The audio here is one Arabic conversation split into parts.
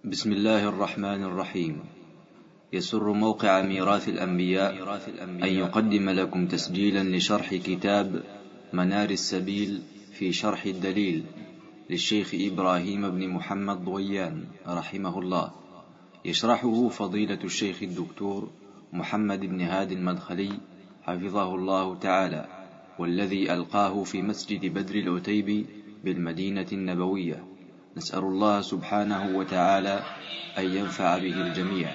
بسم الله الرحمن الرحيم. يسر موقع ميراث الأنبياء أن يقدم لكم تسجيلا لشرح كتاب منار السبيل في شرح الدليل للشيخ إبراهيم بن محمد ضويان رحمه الله، يشرحه فضيلة الشيخ الدكتور محمد بن هادي المدخلي حفظه الله تعالى، والذي ألقاه في مسجد بدر العتيب بالمدينة النبوية. نسأل الله سبحانه وتعالى أن ينفع به الجميع.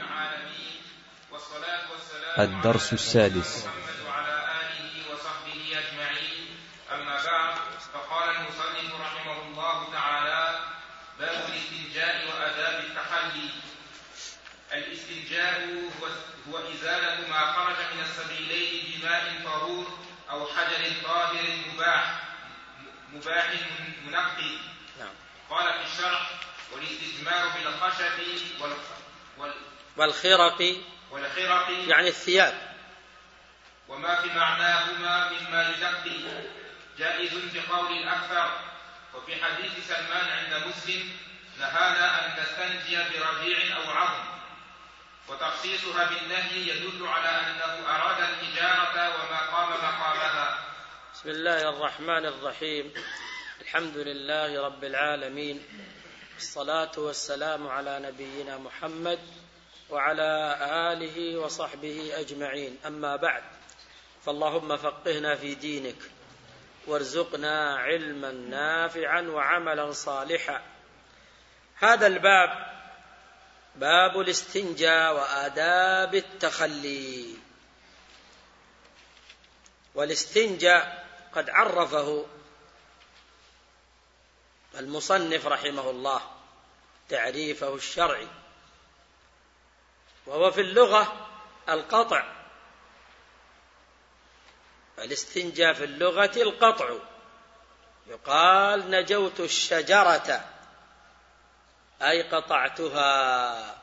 الدرس السادس. وعلى آله وصحبه أجمعين. أما بعد، فقال المصنف رحمه الله تعالى: باب الاستنجاء وآداب التحلي. الاستنجاء هو إزالة ما خرج من السبيلين بماء طهور أو حجر طاهر مباح منقي. قال في الشرح: والاستثمار بالخشب والخرق يعني الثياب وما في معناهما مما ينقي جائز بقول الأكثر. وفي حديث سلمان عند مسلم: نهانا أن نستنجي برجيع أو عظم، وتخصيصها بالنهي يدل على أنه أراد الحجارة وما قام مقامها. بسم الله الرحمن الرحيم. الحمد لله رب العالمين، الصلاة والسلام على نبينا محمد وعلى آله وصحبه أجمعين. أما بعد، فاللهم فقهنا في دينك وارزقنا علما نافعا وعملا صالحا. هذا الباب باب الاستنجاء وآداب التخلي. والاستنجاء قد عرفه المصنف رحمه الله تعريفه الشرعي، وهو في اللغة القطع. الاستنجاء في اللغة القطع. يقال نجوت الشجرة أي قطعتها.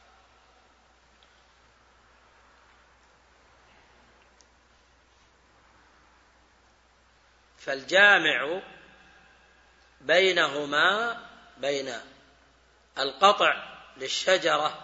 فالجامع بينهما بين القطع للشجرة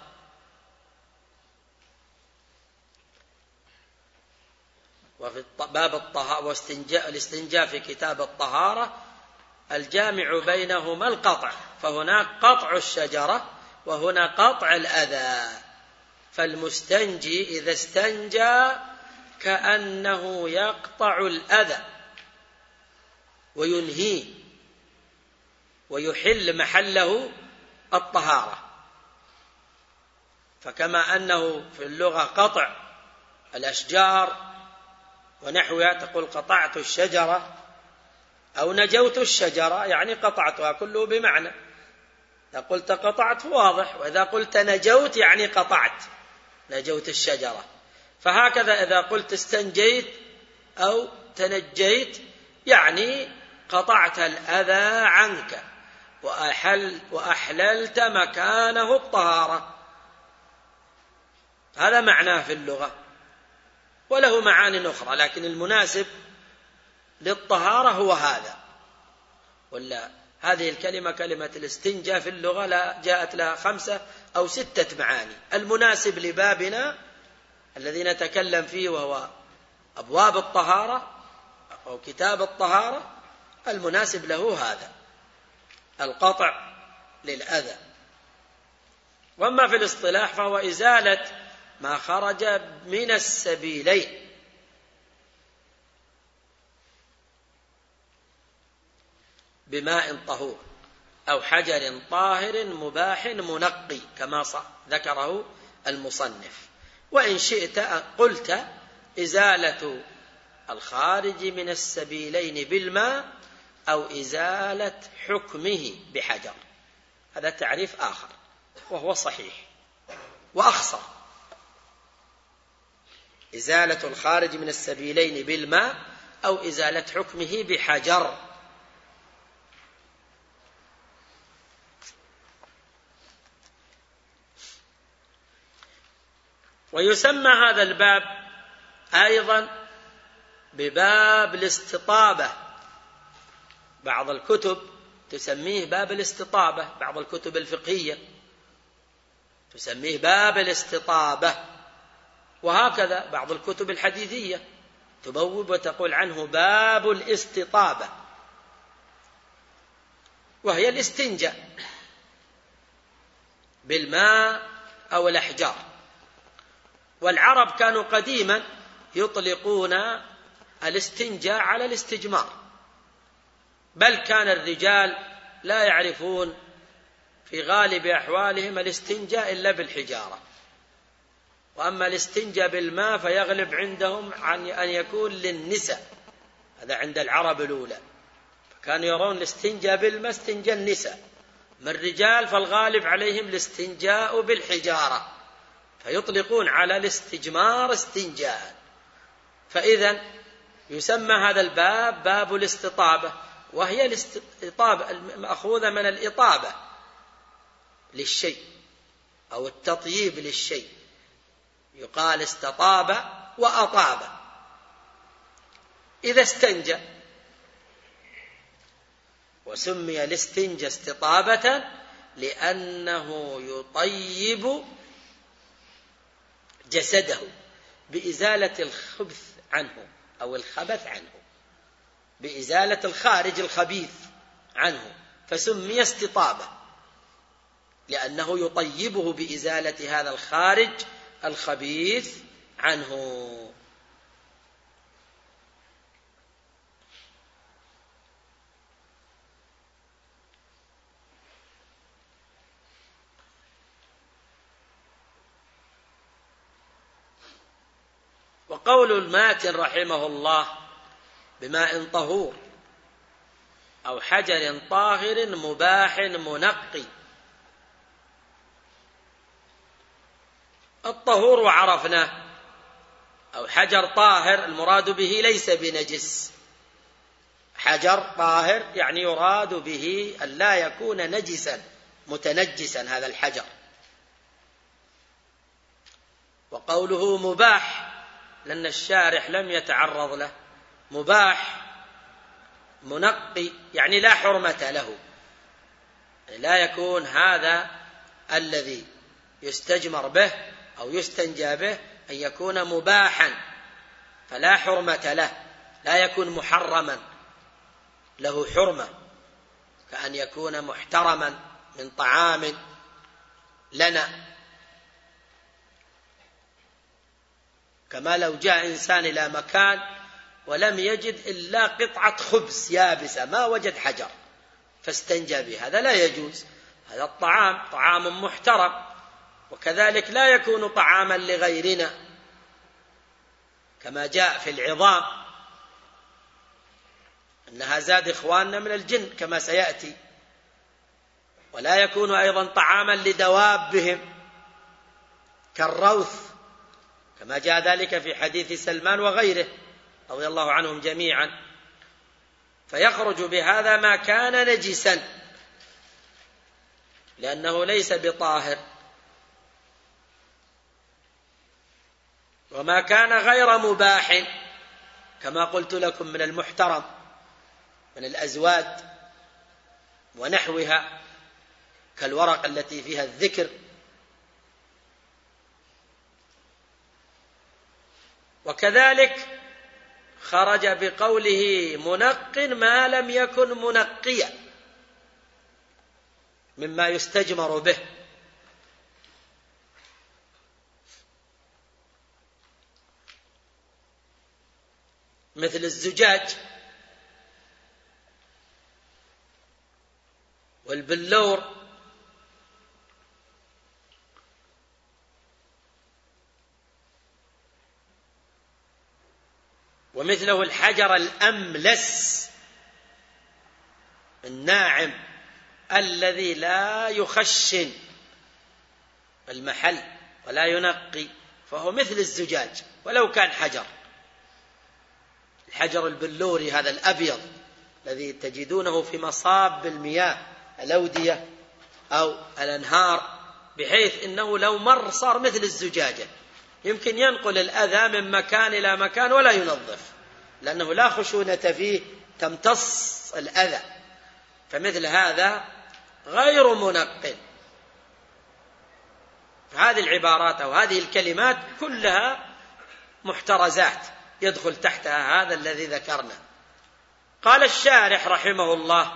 وفي باب الطهارة والاستنجاء في كتاب الطهارة، الجامع بينهما القطع، فهناك قطع الشجرة وهنا قطع الأذى. فالمستنجي إذا استنجى كأنه يقطع الأذى وينهيه ويحل محله الطهارة. فكما أنه في اللغة قطع الأشجار ونحوها، تقول قطعت الشجرة أو نجوت الشجرة يعني قطعتها، كله بمعنى. إذا قلت قطعت واضح، وإذا قلت نجوت يعني قطعت، نجوت الشجرة. فهكذا إذا قلت استنجيت أو تنجيت يعني قطعت الأذى عنك وأحللت مكانه الطهارة. هذا معناه في اللغة، وله معاني أخرى، لكن المناسب للطهارة هو هذا. ولا هذه الكلمة كلمة الاستنجاء في اللغة لا جاءت لها 5 أو 6 معاني. المناسب لبابنا الذي نتكلم فيه وهو أبواب الطهارة أو كتاب الطهارة، المناسب له هذا القطع للأذى. وأما في الاصطلاح فهو إزالة ما خرج من السبيلين بماء طهور أو حجر طاهر مباح منقي كما ذكره المصنف. وإن شئت قلت إزالة الخارج من السبيلين بالماء أو إزالة حكمه بحجر. هذا تعريف آخر وهو صحيح وأخصر. إزالة الخارج من السبيلين بالماء أو إزالة حكمه بحجر. ويسمى هذا الباب أيضا بباب الاستطابة. بعض الكتب تسميه باب الاستطابة، بعض الكتب الفقهية تسميه باب الاستطابة. وهكذا بعض الكتب الحديثية تبوب وتقول عنه باب الاستطابة، وهي الاستنجاء بالماء أو الأحجار. والعرب كانوا قديما يطلقون الاستنجاء على الاستجمار، بل كان الرجال لا يعرفون في غالب أحوالهم الاستنجاء إلا بالحجارة، وأما الاستنجاء بالماء فيغلب عندهم عن أن يكون للنساء، هذا عند العرب الأولى، فكانوا يرون الاستنجاء بالماء استنجاء النساء. من الرجال فالغالب عليهم الاستنجاء بالحجارة، فيطلقون على الاستجمار استنجاء. فإذا يسمى هذا الباب باب الاستطابة، وهي الاستطابة المأخوذة من الإطابة للشيء أو التطييب للشيء، يقال استطاب وأطاب إذا استنجى. وسمي الاستنجاء استطابة لأنه يطيب جسده بإزالة الخبث عنه أو الخبث عنه، بإزالة الخارج الخبيث عنه، فسمي استطابة لأنه يطيبه بإزالة هذا الخارج الخبيث عنه. وقول الماتن رحمه الله بماء طهور أو حجر طاهر مباح منقي. الطهور وعرفناه، أو حجر طاهر المراد به ليس بنجس. حجر طاهر يعني يراد به أن لا يكون نجسا متنجسا هذا الحجر. وقوله مباح لأن الشارح لم يتعرض له، مباح منقي يعني لا حرمة له، لا يكون هذا الذي يستجمر به أو يستنجى به أن يكون مباحا فلا حرمة له، لا يكون محرما له حرمة، كأن يكون محترما من طعام لنا، كما لو جاء إنسان إلى مكان ولم يجد إلا قطعة خبز يابسة، ما وجد حجر فاستنجى به، هذا لا يجوز. هذا الطعام طعام محترم، وكذلك لا يكون طعاما لغيرنا، كما جاء في العظام أنها زاد إخواننا من الجن كما سيأتي، ولا يكون أيضا طعاما لدوابهم كالروث كما جاء ذلك في حديث سلمان وغيره رضي الله عنهم جميعا. فيخرج بهذا ما كان نجسا لأنه ليس بطاهر، وما كان غير مباح كما قلت لكم من المحترم من الأزواد ونحوها كالورق التي فيها الذكر. وكذلك خرج بقوله منق ما لم يكن منقيا مما يستجمر به، مثل الزجاج والبلور ومثله الحجر الأملس الناعم الذي لا يخشن المحل ولا ينقي، فهو مثل الزجاج ولو كان حجر. الحجر البلوري هذا الأبيض الذي تجدونه في مصاب المياه الأودية أو الأنهار، بحيث إنه لو مر صار مثل الزجاجة، يمكن ينقل الأذى من مكان إلى مكان ولا ينظف، لأنه لا خشونة فيه تمتص الأذى. فمثل هذا غير منقل، هذه العبارات أو هذه الكلمات كلها محترزات يدخل تحتها هذا الذي ذكرنا. قال الشارح رحمه الله: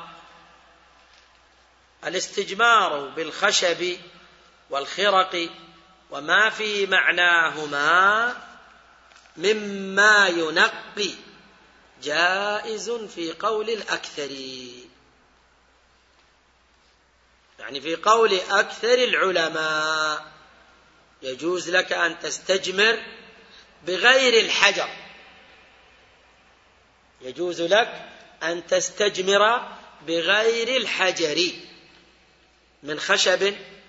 الاستجمار بالخشب والخرق وما في معناهما مما ينقي جائز في قول الأكثر، يعني في قول أكثر العلماء يجوز لك أن تستجمر بغير الحجر، يجوز لك أن تستجمر بغير الحجر من خشب،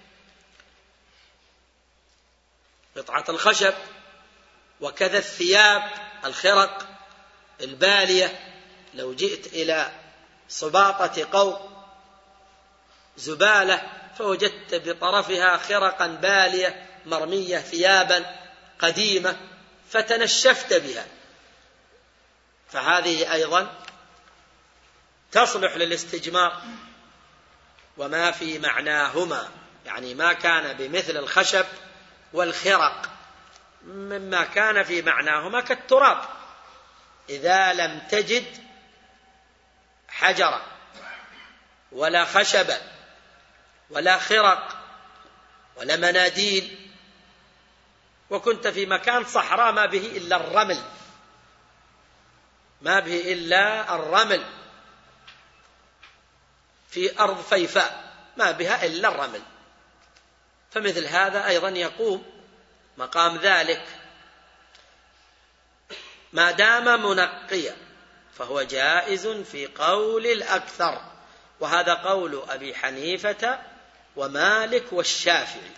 قطعة الخشب، وكذا الثياب، الخرق، البالية. لو جئت إلى صباطة قوم زبالة فوجدت بطرفها خرقا بالية مرمية، ثيابا قديمة، فتنشفت بها، فهذه أيضا تصلح للاستجمار. وما في معناهما، يعني ما كان بمثل الخشب والخرق مما كان في معناهما كالتراب، إذا لم تجد حجرا ولا خشبا ولا خرق ولا مناديل، وكنت في مكان صحراء ما به إلا الرمل، ما به إلا الرمل، في أرض فيفاء ما بها إلا الرمل، فمثل هذا أيضا يقوم مقام ذلك ما دام منقيا، فهو جائز في قول الأكثر، وهذا قول أبي حنيفة ومالك والشافعي.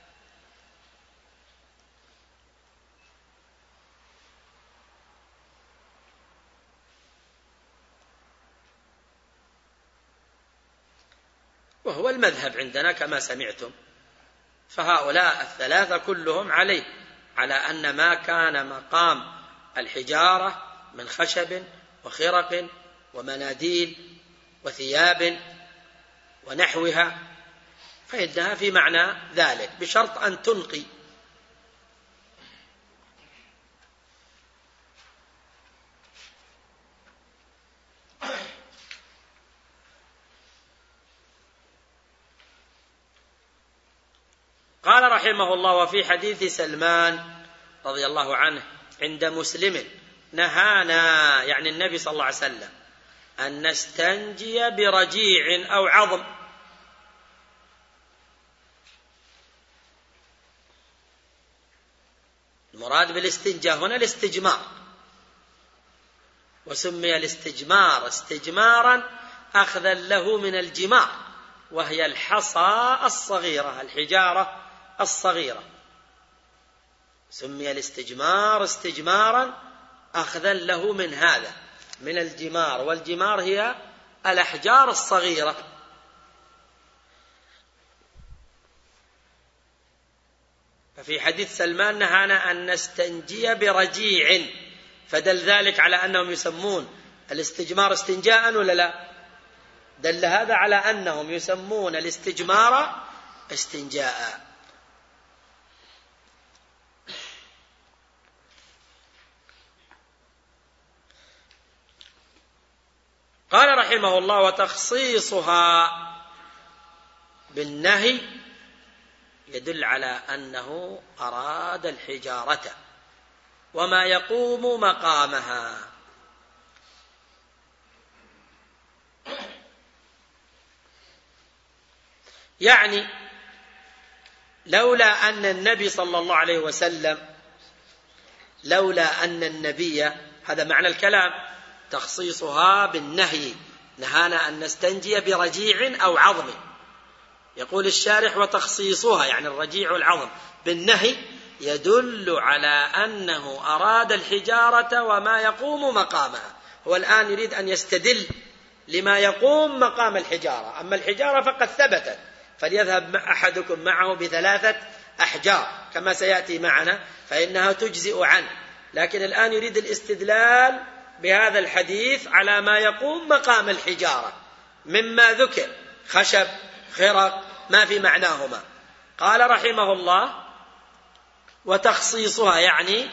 وهو المذهب عندنا كما سمعتم، فهؤلاء الثلاثة كلهم على أن ما كان مقام الحجارة من خشب وخرق ومناديل وثياب ونحوها فإنها في معنى ذلك، بشرط أن تنقي. قال رحمه الله: وفي حديث سلمان رضي الله عنه عند مسلم نهانا، يعني النبي صلى الله عليه وسلم، أن نستنجي برجيع أو عظم. المراد بالاستنجاء هنا الاستجمار، وسمي الاستجمار استجمارا أخذا له من الجمار، وهي الحصى الصغيرة، الحجارة الصغيرة، سمي الاستجمار استجمارا أخذا له من هذا، من الجمار، والجمار هي الأحجار الصغيرة. ففي حديث سلمان نهانا أن نستنجي برجيع، فدل ذلك على أنهم يسمون الاستجمار استنجاء ولا لا؟ دل هذا على أنهم يسمون الاستجمار استنجاء. قال رحمه الله: وتخصيصها بالنهي يدل على أنه أراد الحجارة وما يقوم مقامها. يعني لولا أن النبي صلى الله عليه وسلم، لولا أن النبي، هذا معنى الكلام، تخصيصها بالنهي، نهانا أن نستنجي برجيع أو عظم. يقول الشارح: وتخصيصها يعني الرجيع والعظم بالنهي يدل على أنه أراد الحجارة وما يقوم مقامها. هو الآن يريد أن يستدل لما يقوم مقام الحجارة، أما الحجارة فقد ثبتت، فليذهب أحدكم معه ب3 أحجار كما سيأتي معنا فإنها تجزئ عنه، لكن الآن يريد الاستدلال بهذا الحديث على ما يقوم مقام الحجارة مما ذكر: خشب، خرق، ما في معناهما. قال رحمه الله: وتخصيصها يعني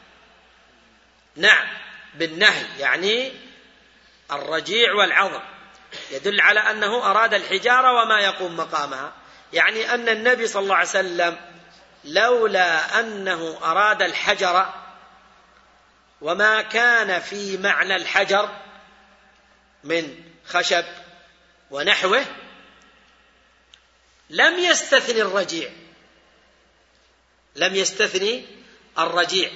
نعم بالنهي، يعني الرجيع والعظم، يدل على أنه أراد الحجارة وما يقوم مقامها، يعني أن النبي صلى الله عليه وسلم لولا أنه أراد الحجر وما كان في معنى الحجر من خشب ونحوه لم يستثني الرجيع، لم يستثني الرجيع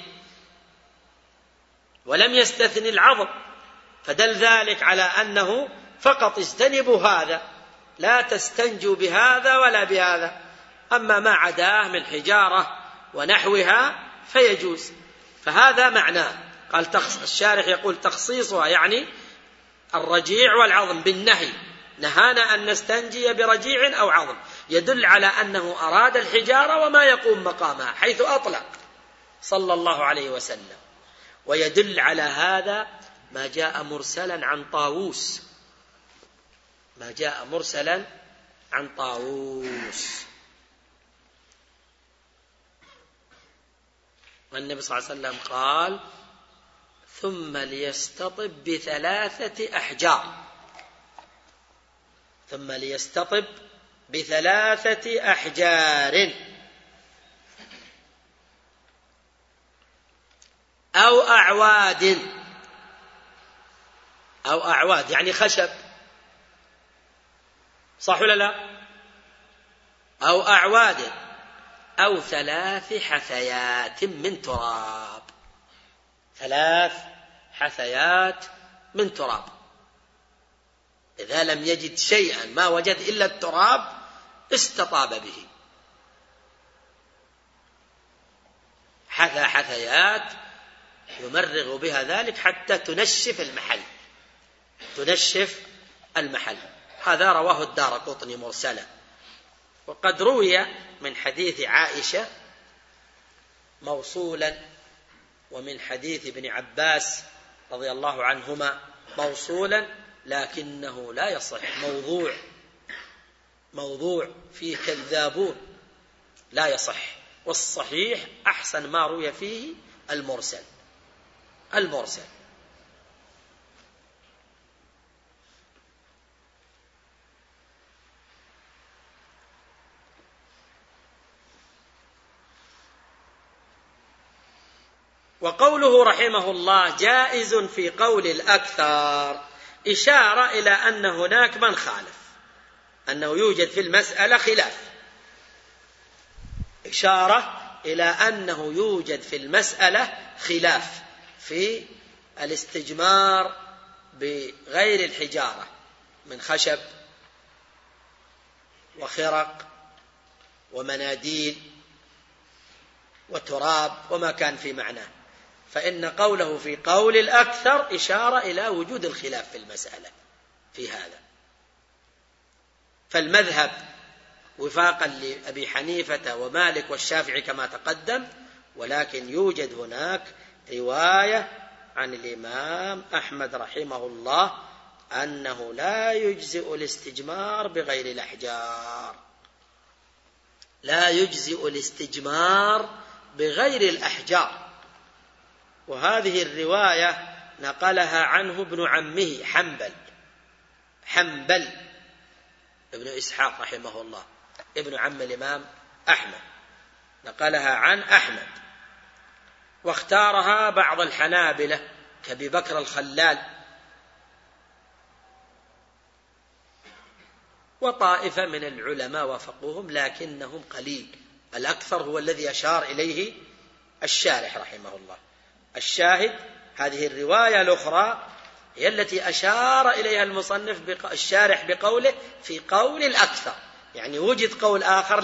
ولم يستثني العظم، فدل ذلك على أنه فقط اجتنبوا هذا، لا تستنجوا بهذا ولا بهذا، أما ما عداه من حجارة ونحوها فيجوز. فهذا معناه. قال الشارح يقول: تخصيصها يعني الرجيع والعظم بالنهي، نهانا أن نستنجي برجيع أو عظم، يدل على أنه أراد الحجارة وما يقوم مقامها حيث أطلق صلى الله عليه وسلم. ويدل على هذا ما جاء مرسلا عن طاووس، ما جاء مرسلا عن طاووس، والنبي صلى الله عليه وسلم قال: ثم ليستطب ب3 أحجار، ثم ليستطب ب3 أحجار أو أعواد، أو أعواد يعني خشب، صح ولا لا؟ أو أعواد أو 3 حثيات من تراب، 3 حثيات من تراب. إذا لم يجد شيئا، ما وجد إلا التراب، استطاب به. حثى حثيات يمرغ بها ذلك حتى تنشف المحل، تنشف المحل. هذا رواه الدارقطني مرسلا. وقد روي من حديث عائشة موصولا، ومن حديث ابن عباس رضي الله عنهما موصولا، لكنه لا يصح، موضوع فيه كذابون، لا يصح. والصحيح أحسن ما روي فيه المرسل. وقوله رحمه الله جائز في قول الأكثر إشارة إلى أن هناك من خالف، أنه يوجد في المسألة خلاف، إشارة إلى أنه يوجد في المسألة خلاف في الاستجمار بغير الحجارة من خشب وخرق ومناديل وتراب وما كان في معناه، فإن قوله في قول الأكثر إشارة إلى وجود الخلاف في المسألة في هذا. فالمذهب وفاقا لأبي حنيفة ومالك والشافعي كما تقدم، ولكن يوجد هناك رواية عن الإمام أحمد رحمه الله أنه لا يجزئ الاستجمار بغير الأحجار، لا يجزئ الاستجمار بغير الأحجار. وهذه الرواية نقلها عنه ابن عمه حنبل ابن إسحاق رحمه الله، ابن عم الإمام أحمد، نقلها عن أحمد. واختارها بعض الحنابلة كأبي بكر الخلال وطائفة من العلماء وافقوهم، لكنهم قليل. الأكثر هو الذي أشار إليه الشارح رحمه الله. الشاهد هذه الرواية الأخرى هي التي أشار إليها المصنف الشارح بقوله في قول الأكثر، يعني وجد قول آخر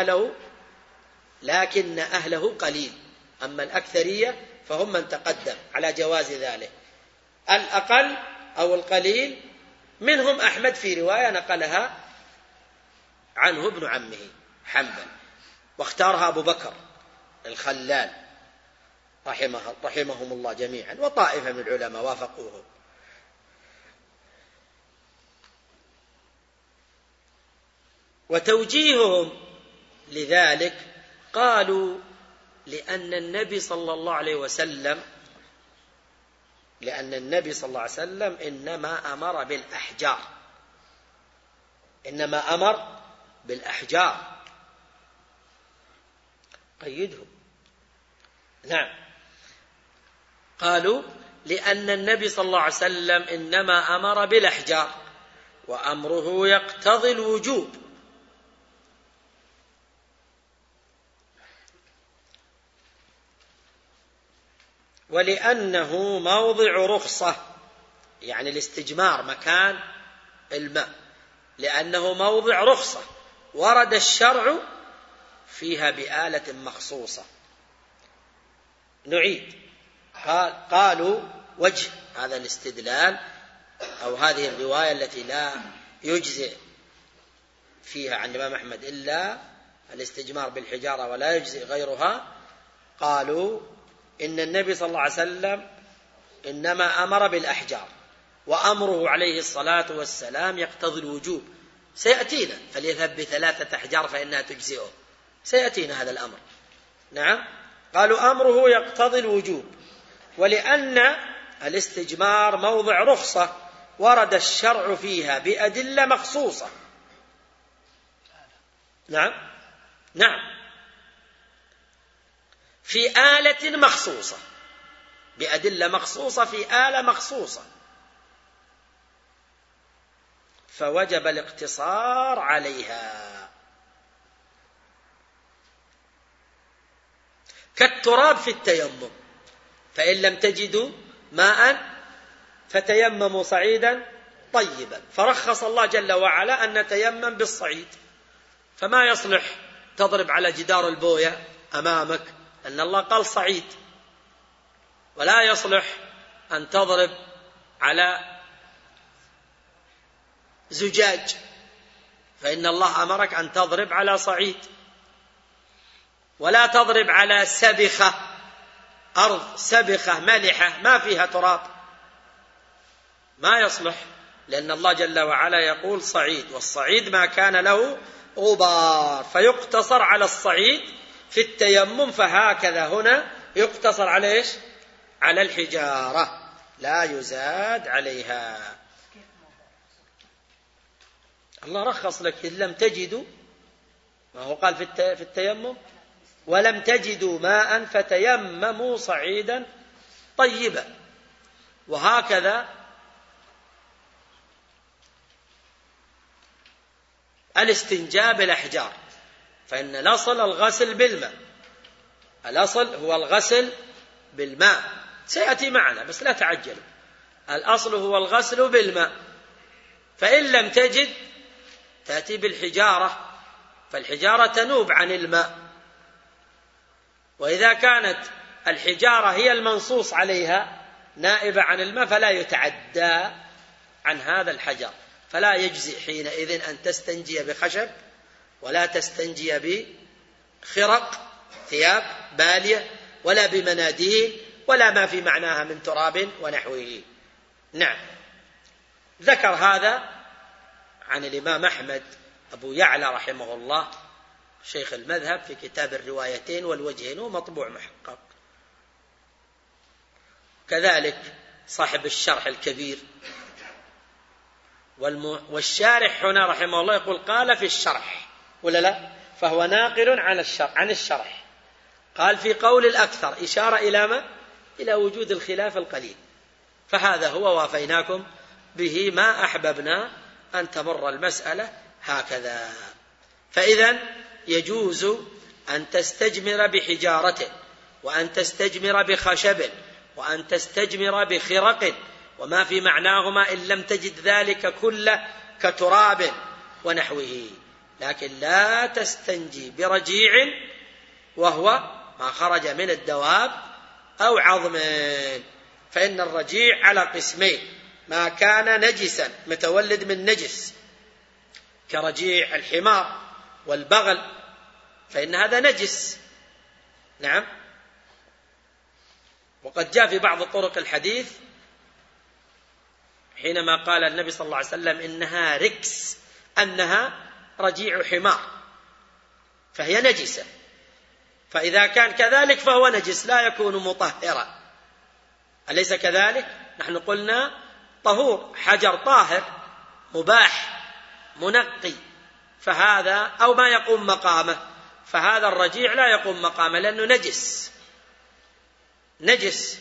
لكن أهله قليل، أما الأكثرية فهم من تقدم على جواز ذلك. الأقل أو القليل منهم أحمد في رواية نقلها عنه ابن عمه حنبل، واختارها أبو بكر الخلال رحمهم الله جميعا، وطائفة من العلماء وافقوه. وتوجيههم لذلك قالوا لأن النبي صلى الله عليه وسلم إنما أمر بالأحجار قيدهم. نعم، قالوا لأن النبي صلى الله عليه وسلم إنما أمر بالأحجار وأمره يقتضي الوجوب، ولأنه موضع رخصة، يعني الاستجمار مكان الماء، لأنه موضع رخصة ورد الشرع فيها بآلة مخصوصة. نعيد، قالوا وجه هذا الاستدلال أو هذه الرواية التي لا يجزئ فيها عن الإمام أحمد إلا الاستجمار بالحجارة ولا يجزئ غيرها، قالوا إن النبي صلى الله عليه وسلم إنما أمر بالأحجار وأمره عليه الصلاة والسلام يقتضي الوجوب. سيأتينا فليذهب ب3 أحجار فإنها تجزئه، سيأتينا هذا الأمر. نعم، قالوا أمره يقتضي الوجوب، ولأن الاستجمار موضع رخصة ورد الشرع فيها بأدلة مخصوصة. نعم، في آلة مخصوصة، بأدلة مخصوصة في آلة مخصوصة، فوجب الاقتصار عليها. كالتراب في التيمم، فإن لم تجدوا ماء فتيمموا صعيدا طيبا، فرخص الله جل وعلا أن نتيمم بالصعيد، فما يصلح تضرب على جدار البوية أمامك، أن الله قال صعيد، ولا يصلح أن تضرب على زجاج، فإن الله أمرك أن تضرب على صعيد، ولا تضرب على سبخة، أرض سبخة ملحة ما فيها تراب، ما يصلح، لأن الله جل وعلا يقول صعيد، والصعيد ما كان له غبار، فيقتصر على الصعيد في التيمم. فهكذا هنا يقتصر على إيش؟ على الحجارة، لا يزاد عليها. الله رخص لك إن لم تجدوا، ما هو قال في التيمم ولم تجدوا ماء فتيمموا صعيدا طيبا. وهكذا الاستنجاء بالأحجار، فإن الأصل الغسل بالماء، الأصل هو الغسل بالماء، سيأتي معنا بس لا تعجلوا، الأصل هو الغسل بالماء، فإن لم تجد تأتي بالحجارة، فالحجارة تنوب عن الماء، وإذا كانت الحجارة هي المنصوص عليها نائبة عن الماء فلا يتعدى عن هذا الحجر، فلا يجزئ حينئذ أن تستنجي بخشب ولا تستنجي بخرق ثياب بالية ولا بمناديل ولا ما في معناها من تراب ونحوه. نعم، ذكر هذا عن الإمام أحمد أبو يعلى رحمه الله شيخ المذهب في كتاب الروايتين والوجهين، ومطبوع محقق. كذلك صاحب الشرح الكبير، والشارح هنا رحمه الله يقول قال في الشرح ولا لا، فهو ناقل عن الشرح، قال في قول الأكثر، إشارة إلى ما؟ إلى وجود الخلاف القليل، فهذا هو وافيناكم به ما أحببنا أن تمر المسألة هكذا. فإذا يجوز أن تستجمر بحجارة، وأن تستجمر بخشب، وأن تستجمر بخرق وما في معناهما إن لم تجد ذلك كله كتراب ونحوه، لكن لا تستنجي برجيع وهو ما خرج من الدواب أو عظم، فإن الرجيع على قسمين: ما كان نجسا متولد من نجس كرجيع الحمار والبغل فإن هذا نجس. نعم، وقد جاء في بعض طرق الحديث حينما قال النبي صلى الله عليه وسلم إنها ركس، أنها رجيع حمار، فهي نجسة، فإذا كان كذلك فهو نجس لا يكون مطهرا، أليس كذلك؟ نحن قلنا طهور، حجر طاهر مباح منقي، فهذا أو ما يقوم مقامه، فهذا الرجيع لا يقوم مقامه لأنه نجس،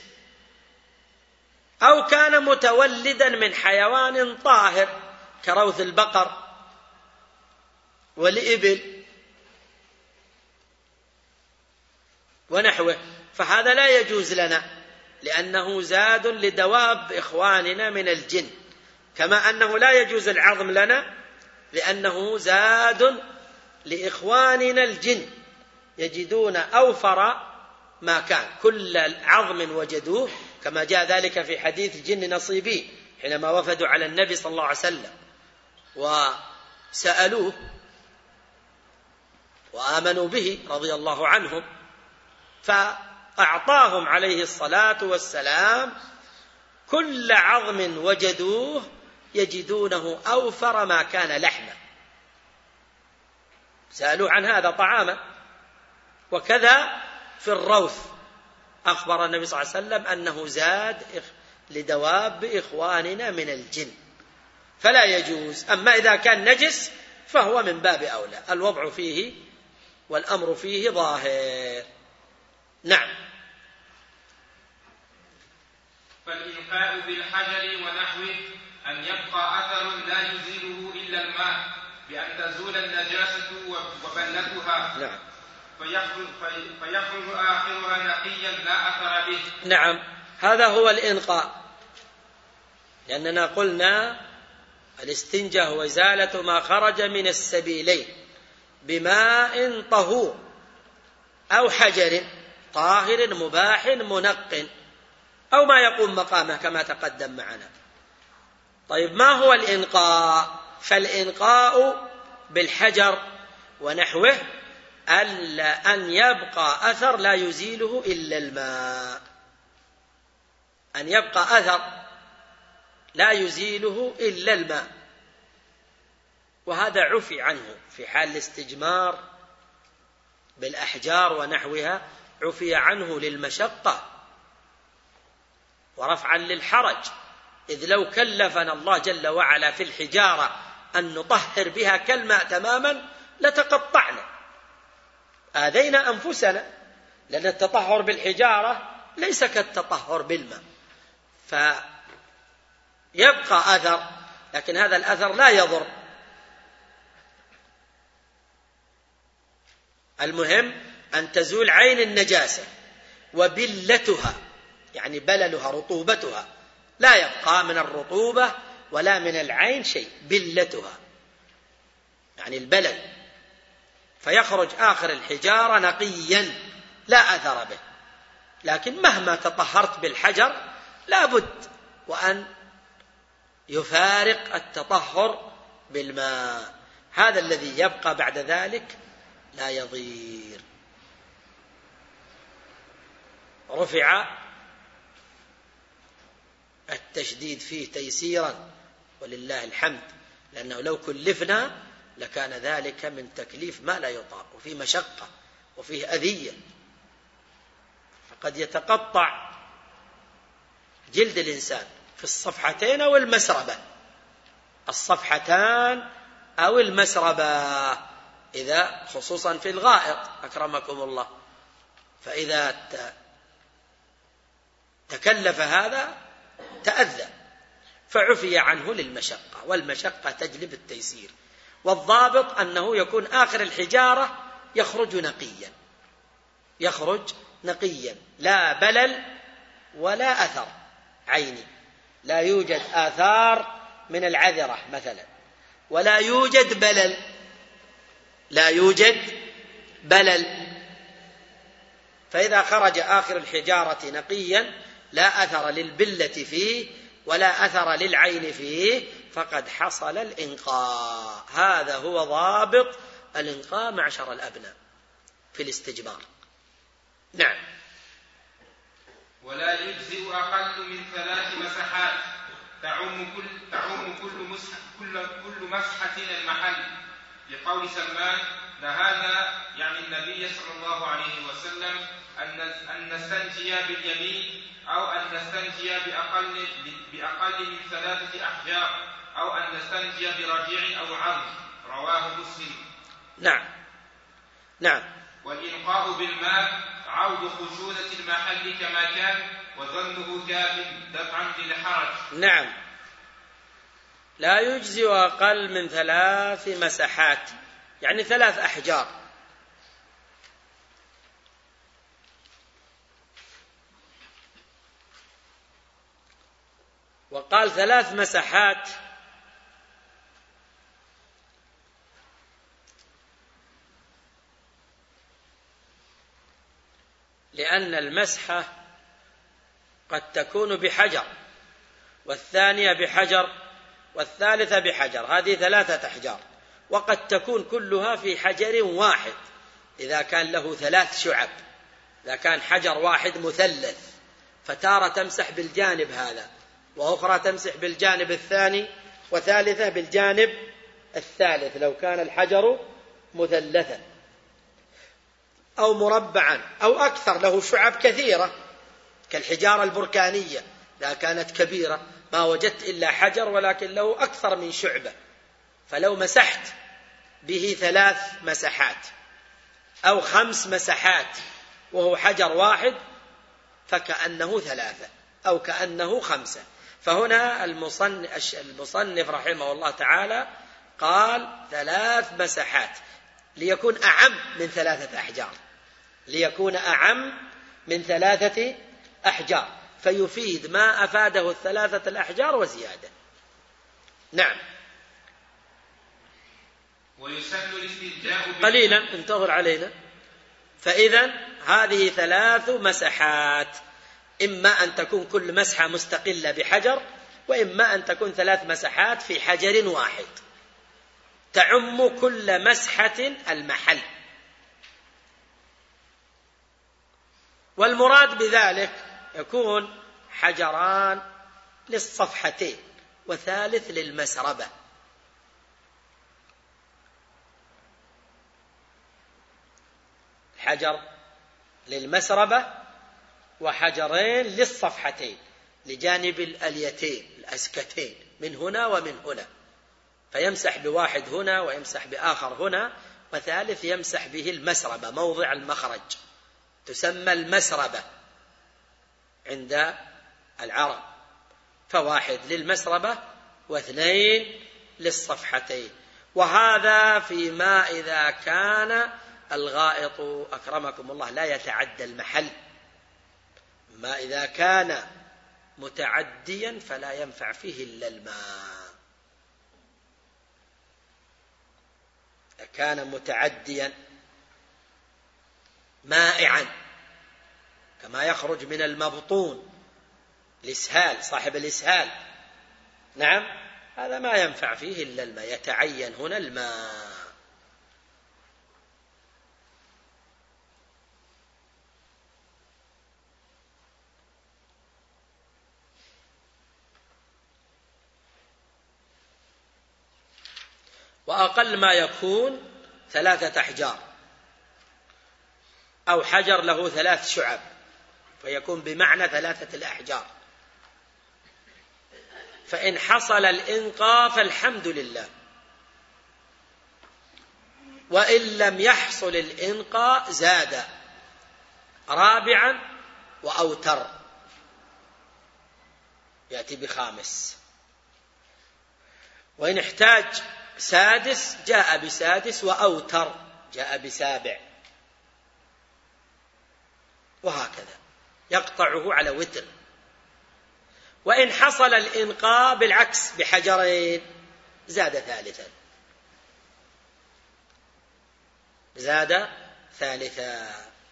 أو كان متولدا من حيوان طاهر كروث البقر والإبل ونحوه، فهذا لا يجوز لنا لأنه زاد لدواب إخواننا من الجن، كما أنه لا يجوز العظم لنا لأنه زاد لإخواننا الجن يجدون أوفر ما كان، كل عظم وجدوه، كما جاء ذلك في حديث جن نصيبي حينما وفدوا على النبي صلى الله عليه وسلم وسألوه وآمنوا به رضي الله عنهم، فأعطاهم عليه الصلاة والسلام كل عظم وجدوه يجدونه أوفر ما كان لحما، سألوه عن هذا طعاما. وكذا في الروث أخبر النبي صلى الله عليه وسلم أنه زاد لدواب إخواننا من الجن، فلا يجوز. أما إذا كان نجس فهو من باب أولى، الوضع فيه والأمر فيه ظاهر. نعم. فالإلقاء بالحجر ونحوه أن يبقى أثر لا يزيله إلا الماء بأن تزول النجاسة وبلتها. نعم. فيخرج آخرها نقيا لا أثر به. نعم، هذا هو الإنقاء، لأننا قلنا الاستنجاء هو إزالة ما خرج من السبيلين بماء طهور أو حجر طاهر مباح منق أو ما يقوم مقامه كما تقدم معنا. طيب، ما هو الإنقاء؟ فالإنقاء بالحجر ونحوه أن يبقى أثر لا يزيله إلا الماء، أن يبقى أثر لا يزيله إلا الماء، وهذا عفي عنه في حال الاستجمار بالأحجار ونحوها، عفي عنه للمشقة ورفعا للحرج، إذ لو كلفنا الله جل وعلا في الحجارة أن نطهر بها كالماء تماما لتقطعنا، آذينا أنفسنا، لأن التطهر بالحجارة ليس كالتطهر بالماء، فيبقى أثر، لكن هذا الأثر لا يضر. المهم أن تزول عين النجاسة وبلتها، يعني بللها رطوبتها، لا يبقى من الرطوبة ولا من العين شيء، بلتها يعني البلل، فيخرج آخر الحجارة نقيا لا أثر به. لكن مهما تطهرت بالحجر لا بد وأن يفارق التطهر بالماء، هذا الذي يبقى بعد ذلك لا يضير. رفع التشديد فيه تيسيرا ولله الحمد، لأنه لو كلفنا لكان ذلك من تكليف ما لا يطاق، وفيه مشقة وفيه أذية، فقد يتقطع جلد الإنسان في الصفحتين أو المسربة، الصفحتان أو المسربة، إذا خصوصا في الغائط أكرمكم الله، فإذا تكلف هذا تأذى، فعفي عنه للمشقة، والمشقة تجلب التيسير. والضابط أنه يكون آخر الحجارة يخرج نقيا لا بلل ولا أثر عيني، لا يوجد آثار من العذرة مثلا، ولا يوجد بلل، فإذا خرج آخر الحجارة نقيا لا أثر للبلة فيه ولا أثر للعين فيه فقد حصل الإنقاء. هذا هو ضابط الإنقاء معشر الأبناء في الاستجمار. نعم. ولا يجزئ أقل من 3 مسحات تعم كل مسحة المحل، لقول سلمان نهانا يعني النبي صلى الله عليه وسلم أن نستنجي باليمين أو أن نستنجي بأقل من 3 أحجار أو أن نستنجي برجيع أو عظم. رواه مسلم. نعم. والإلقاء بالماء عود خشونة المحل كما كان وظنه كاف دفعا للحرج. نعم، لا يجزي أقل من 3 مسحات، يعني 3 أحجار. وقال 3 مسحات لأن المسحة قد تكون بحجر، والثانية بحجر، والثالثة بحجر، هذه 3 أحجار. وقد تكون كلها في حجر واحد إذا كان له 3 شعب، إذا كان حجر واحد مثلث، فتارة تمسح بالجانب هذا، وأخرى تمسح بالجانب الثاني، وثالثة بالجانب الثالث لو كان الحجر مثلثا أو مربعا أو أكثر، له شعب كثيرة كالحجارة البركانية إذا كانت كبيرة ما وجدت إلا حجر ولكن له أكثر من شعبة، فلو مسحت به 3 مسحات أو 5 مسحات وهو حجر واحد فكأنه 3 أو كأنه 5. فهنا المصنف رحمه الله تعالى قال 3 مسحات ليكون أعم من 3 أحجار، ليكون أعم من 3 أحجار، فيفيد ما أفاده 3 الأحجار وزيادة. نعم. ويسن الاستنجاء قليلا انتظر علينا. فإذا هذه 3 مسحات، إما أن تكون كل مسحة مستقلة بحجر، وإما أن تكون 3 مسحات في حجر واحد تعم كل مسحة المحل. والمراد بذلك يكون حجران للصفحتين وثالث للمسربة. حجر للمسربة وحجرين للصفحتين لجانب الأليتين الأسكتين من هنا ومن هنا، فيمسح بواحد هنا ويمسح بآخر هنا، وثالث يمسح به المسربة موضع المخرج، تسمى المسربة عند العرب، فواحد للمسربة واثنين للصفحتين. وهذا فيما إذا كان الغائط أكرمكم الله لا يتعدى المحل، ما إذا كان متعديا فلا ينفع فيه إلا الماء. إذا كان متعديا مائعا كما يخرج من المبطون الإسهال، صاحب الإسهال، نعم، هذا ما ينفع فيه إلا الماء، يتعين هنا الماء. وأقل ما يكون 3 أحجار أو حجر له 3 شعب، فيكون بمعنى 3 الأحجار. فإن حصل الإنقاء فالحمد لله، وإن لم يحصل الإنقاء زاد رابعا وأوتر، يأتي ب5. وإن احتاج سادس جاء ب6 وأوتر جاء ب7، وهكذا يقطعه على وتر. وإن حصل الإنقاء بالعكس بحجرين زاد ثالثا، زاد ثالثا.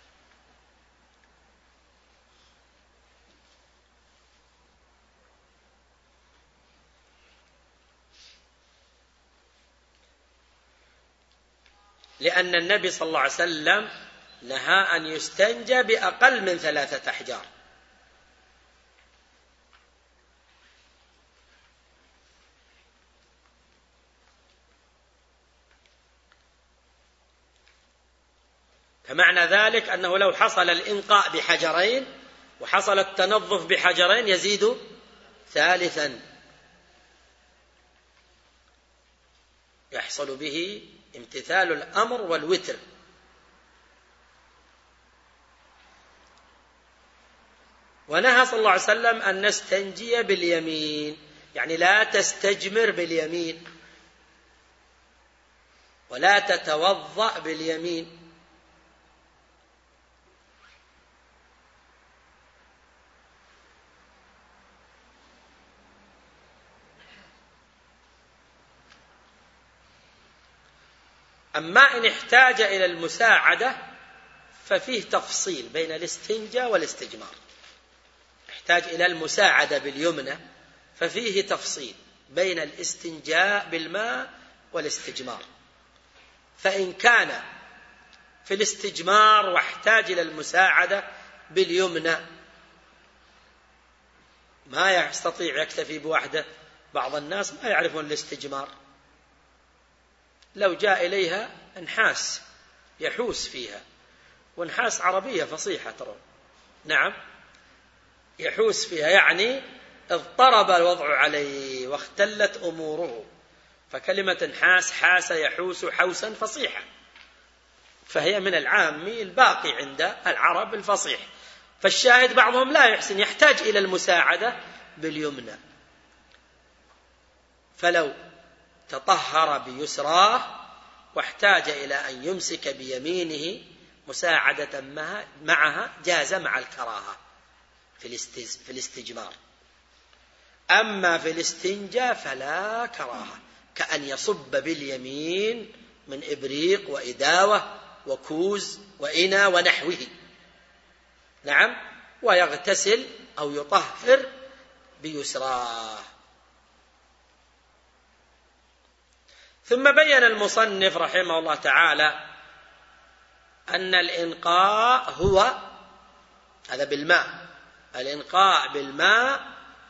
لأن النبي صلى الله عليه وسلم نهى أن يستنجى بأقل من 3 أحجار. فمعنى ذلك أنه لو حصل الإنقاء بحجرين وحصل التنظف بحجرين يزيد ثالثا يحصل به امتثال الأمر والوتر. ونهى صلى الله عليه وسلم أن نستنجي باليمين، يعني لا تستجمر باليمين ولا تتوضأ باليمين. أما إن احتاج إلى المساعدة ففيه تفصيل بين الاستنجاء والاستجمار. احتاج إلى المساعدة باليمنى ففيه تفصيل بين الاستنجاء بالماء والاستجمار. فإن كان في الاستجمار واحتاج إلى المساعدة باليمنى ما يستطيع يكتفي بوحده، بعض الناس ما يعرفون الاستجمار، لو جاء إليها انحاس يحوس فيها، وانحاس عربية فصيحة ترى، نعم يحوس فيها يعني اضطرب الوضع عليه واختلت أموره، فكلمة انحاس حاس يحوس حوسا فصيحة، فهي من العامي الباقي عند العرب الفصيح. فالشاهد بعضهم لا يحسن، يحتاج إلى المساعدة باليمنى، فلو تطهر بيسراه واحتاج إلى أن يمسك بيمينه مساعدة معها جاز مع الكراهة في الاستجمار. أما في الاستنجاء فلا كراهة، كأن يصب باليمين من إبريق وإداوة وكوز وإنى ونحوه، نعم، ويغتسل أو يطهر بيسراه. ثم بين المصنف رحمه الله تعالى أن الإنقاء هو هذا بالماء، الإنقاء بالماء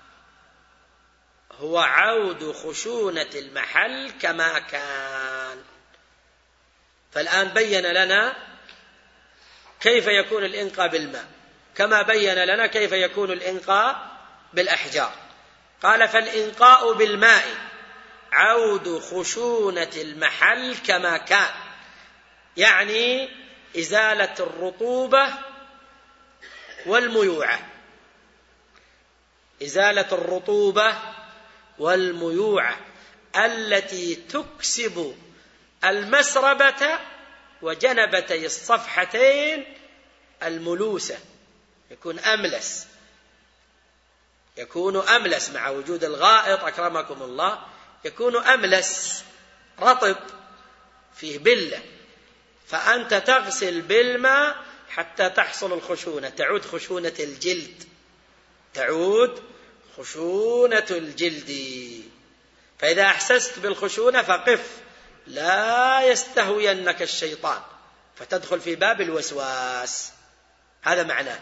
هو عود خشونة المحل كما كان. فالآن بين لنا كيف يكون الإنقاء بالماء كما بين لنا كيف يكون الإنقاء بالأحجار. قال فالإنقاء بالماء عود خشونة المحل كما كان، يعني إزالة الرطوبة والميوعة، إزالة الرطوبة والميوعة التي تكسب المسربة وجنبتي الصفحتين الملوسة، يكون أملس مع وجود الغائط أكرمكم الله، يكون أملس رطب فيه بلة، فأنت تغسل بالماء حتى تحصل الخشونة، تعود خشونة الجلد. فإذا أحسست بالخشونة فقف، لا يستهوينك الشيطان فتدخل في باب الوسواس، هذا معناه.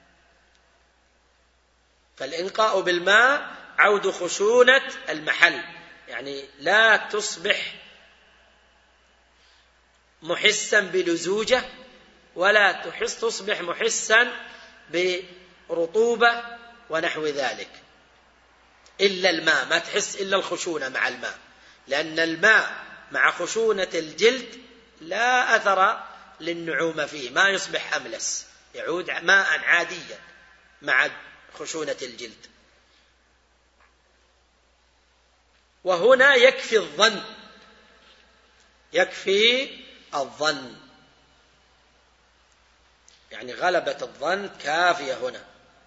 فالإنقاء بالماء عود خشونة المحل، يعني لا تصبح محسا بلزوجة ولا تصبح محسا برطوبة ونحو ذلك، إلا الماء، ما تحس إلا الخشونة مع الماء، لأن الماء مع خشونة الجلد لا أثر للنعومة فيه، ما يصبح أملس، يعود ماء عاديا مع خشونة الجلد. وهنا يكفي الظن، يعني غلبة الظن كافية هنا.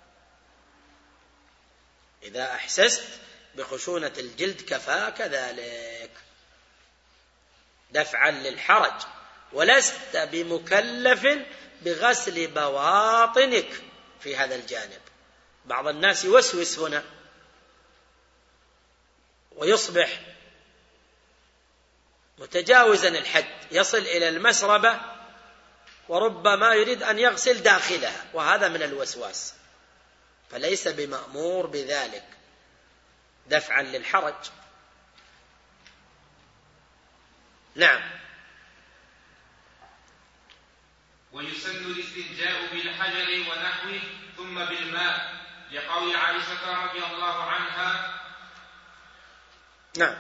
إذا أحسست بخشونة الجلد كفاك ذلك دفعا للحرج، ولست بمكلف بغسل بواطنك في هذا الجانب. بعض الناس يوسوس هنا ويصبح متجاوزا الحد، يصل إلى المسربة وربما يريد أن يغسل داخلها، وهذا من الوسواس، فليس بمأمور بذلك دفعا للحرج. نعم. ويسن الاستنجاء بالحجر ونحوه ثم بالماء لقول عائشة رضي الله عنها. نعم.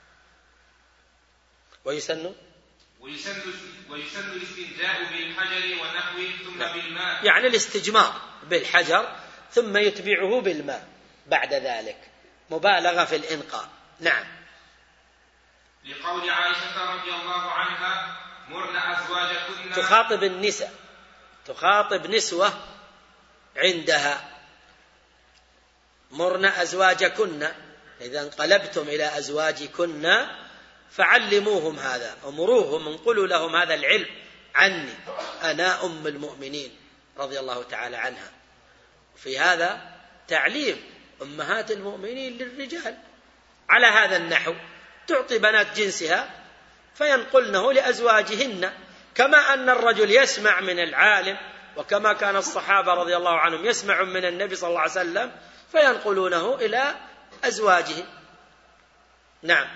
ويسن الاستنجاء بالحجر ونحوه ثم بالماء، يعني الاستجمار بالحجر ثم يتبعه بالماء بعد ذلك، مبالغة في الإنقاء. نعم. لقول عائشة رضي الله عنها مرن أزواجكن، تخاطب النساء، تخاطب نسوة عندها، مرن أزواجكن، إذا انقلبتم إلى أزواجكن فعلموهم هذا، أمروهم، انقلوا لهم هذا العلم عني، أنا أم المؤمنين رضي الله تعالى عنها. في هذا تعليم أمهات المؤمنين للرجال على هذا النحو، تعطي بنات جنسها فينقلنه لأزواجهن، كما أن الرجل يسمع من العالم، وكما كان الصحابة رضي الله عنهم يسمعون من النبي صلى الله عليه وسلم فينقلونه إلى أزواجهم. نعم.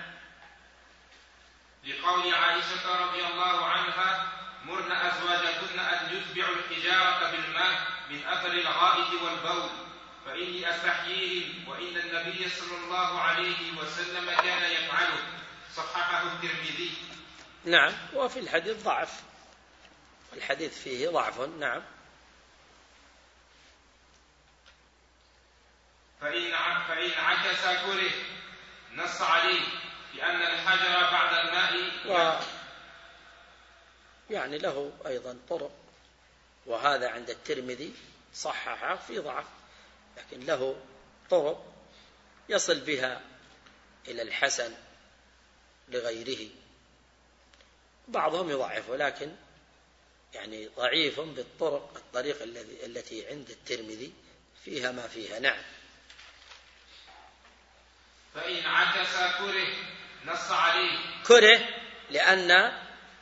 لقول عائشة رضي الله عنها مرن أزواجكن أن يتبعوا الحجارة بالماء من أثر الغائط والبول فإني أستحييهم وإن النبي صلى الله عليه وسلم كان يفعله، صححه الترمذي. نعم. وفي الحديث ضعف، الحديث فيه ضعف. نعم. فإن عكس كره نص عليه لأن الحجر بعد الماء يعني له أيضا طرق، وهذا عند الترمذي صححه في ضعف، لكن له طرق يصل بها إلى الحسن لغيره، بعضهم يضعفه، لكن يعني ضعيف بالطرق، الطريق التي عند الترمذي فيها ما فيها. نعم. فإن عكس كره نص عليه، كره لأن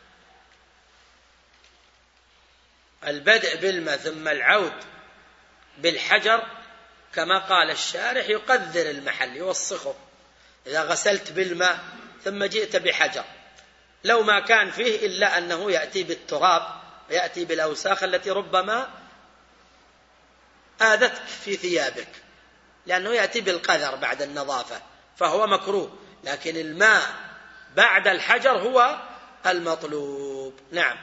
البدء بالماء ثم العود بالحجر كما قال الشارح يقذر المحل، يوسخه. إذا غسلت بالماء ثم جئت بحجر، لو ما كان فيه إلا أنه يأتي بالتراب، يأتي بالأوساخ التي ربما آذتك في ثيابك، لأنه يأتي بالقذر بعد النظافة فهو مكروه، لكن الماء بعد الحجر هو المطلوب. نعم.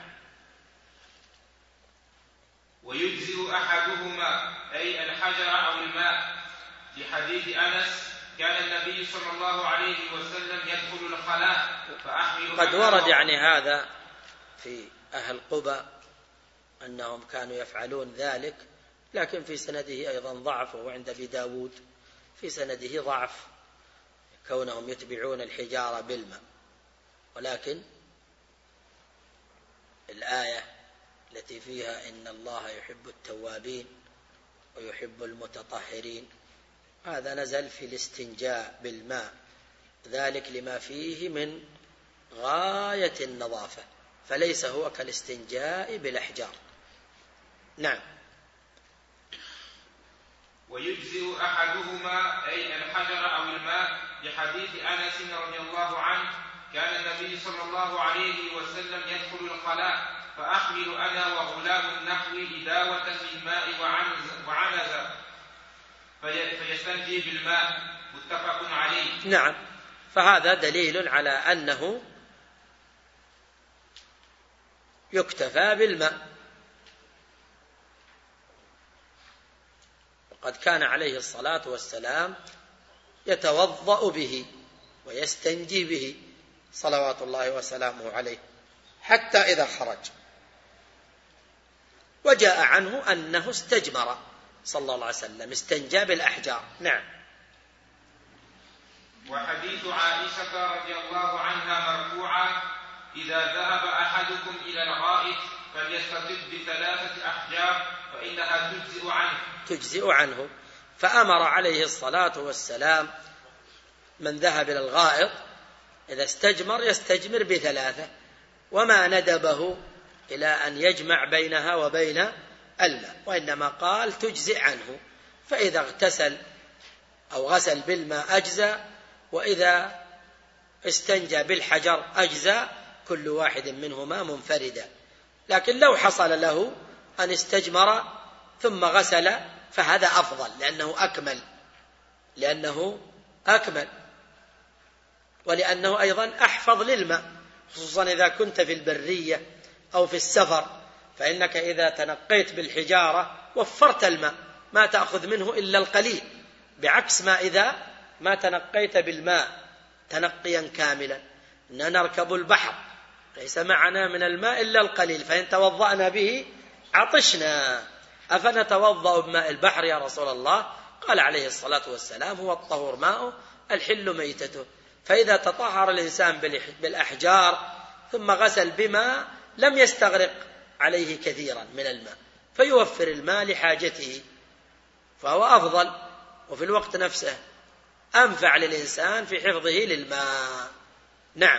ويجزئ أحدهما أي الحجر أو الماء، لحديث أنس كان النبي صلى الله عليه وسلم يدخل الخلاء فأحمل. قد ورد يعني هذا في أهل قبى أنهم كانوا يفعلون ذلك، لكن في سنده أيضا ضعف، وعند أبي داود في سنده ضعف كونهم يتبعون الحجارة بالماء. ولكن الآية التي فيها إن الله يحب التوابين ويحب المتطهرين، هذا نزل في الاستنجاء بالماء، ذلك لما فيه من غاية النظافة، فليس هو كالاستنجاء بالأحجار. نعم. ويجزئ أحدهما أي الحجر أو الماء، لحديث أنس رضي الله عنه كان النبي صلى الله عليه وسلم يدخل الخلاء فأحمل أنا وغلام النحو إداوة في الماء وعنزة فيستنجي بالماء، متفق عليه. نعم. فهذا دليل على أنه يكتفى بالماء، وقد كان عليه الصلاة والسلام يتوضأ به ويستنجي به صلوات الله وسلامه عليه حتى إذا خرج. وجاء عنه أنه استجمر صلى الله عليه وسلم، استنجى بالأحجار. نعم. وحديث عائشة رضي الله عنها مرفوعا إذا ذهب أحدكم إلى الغائط فليستطب ب3 أحجار فإنها تجزئ عنه. فأمر عليه الصلاة والسلام من ذهب إلى الغائط إذا استجمر يستجمر ب3، وما ندبه إلى أن يجمع بينها وبين الماء، وإنما قال تجزئ عنه، فإذا اغتسل أو غسل بالماء أجزى، وإذا استنجى بالحجر أجزى، كل واحد منهما منفردا. لكن لو حصل له أن استجمر ثم غسل فهذا أفضل لأنه أكمل ولأنه أيضا أحفظ للماء، خصوصا إذا كنت في البرية أو في السفر، فإنك إذا تنقيت بالحجارة وفرت الماء، ما تأخذ منه إلا القليل، بعكس ما إذا ما تنقيت بالماء تنقيا كاملا. إننا نركب البحر ليس معنا من الماء إلا القليل، فإن توضأنا به عطشنا، أفنتوضأ بماء البحر يا رسول الله؟ قال عليه الصلاة والسلام: هو الطهور ماءه الحل ميتته. فإذا تطهر الإنسان بالأحجار ثم غسل بما لم يستغرق عليه كثيرا من الماء فيوفر الماء لحاجته، فهو أفضل، وفي الوقت نفسه أنفع للإنسان في حفظه للماء. نعم.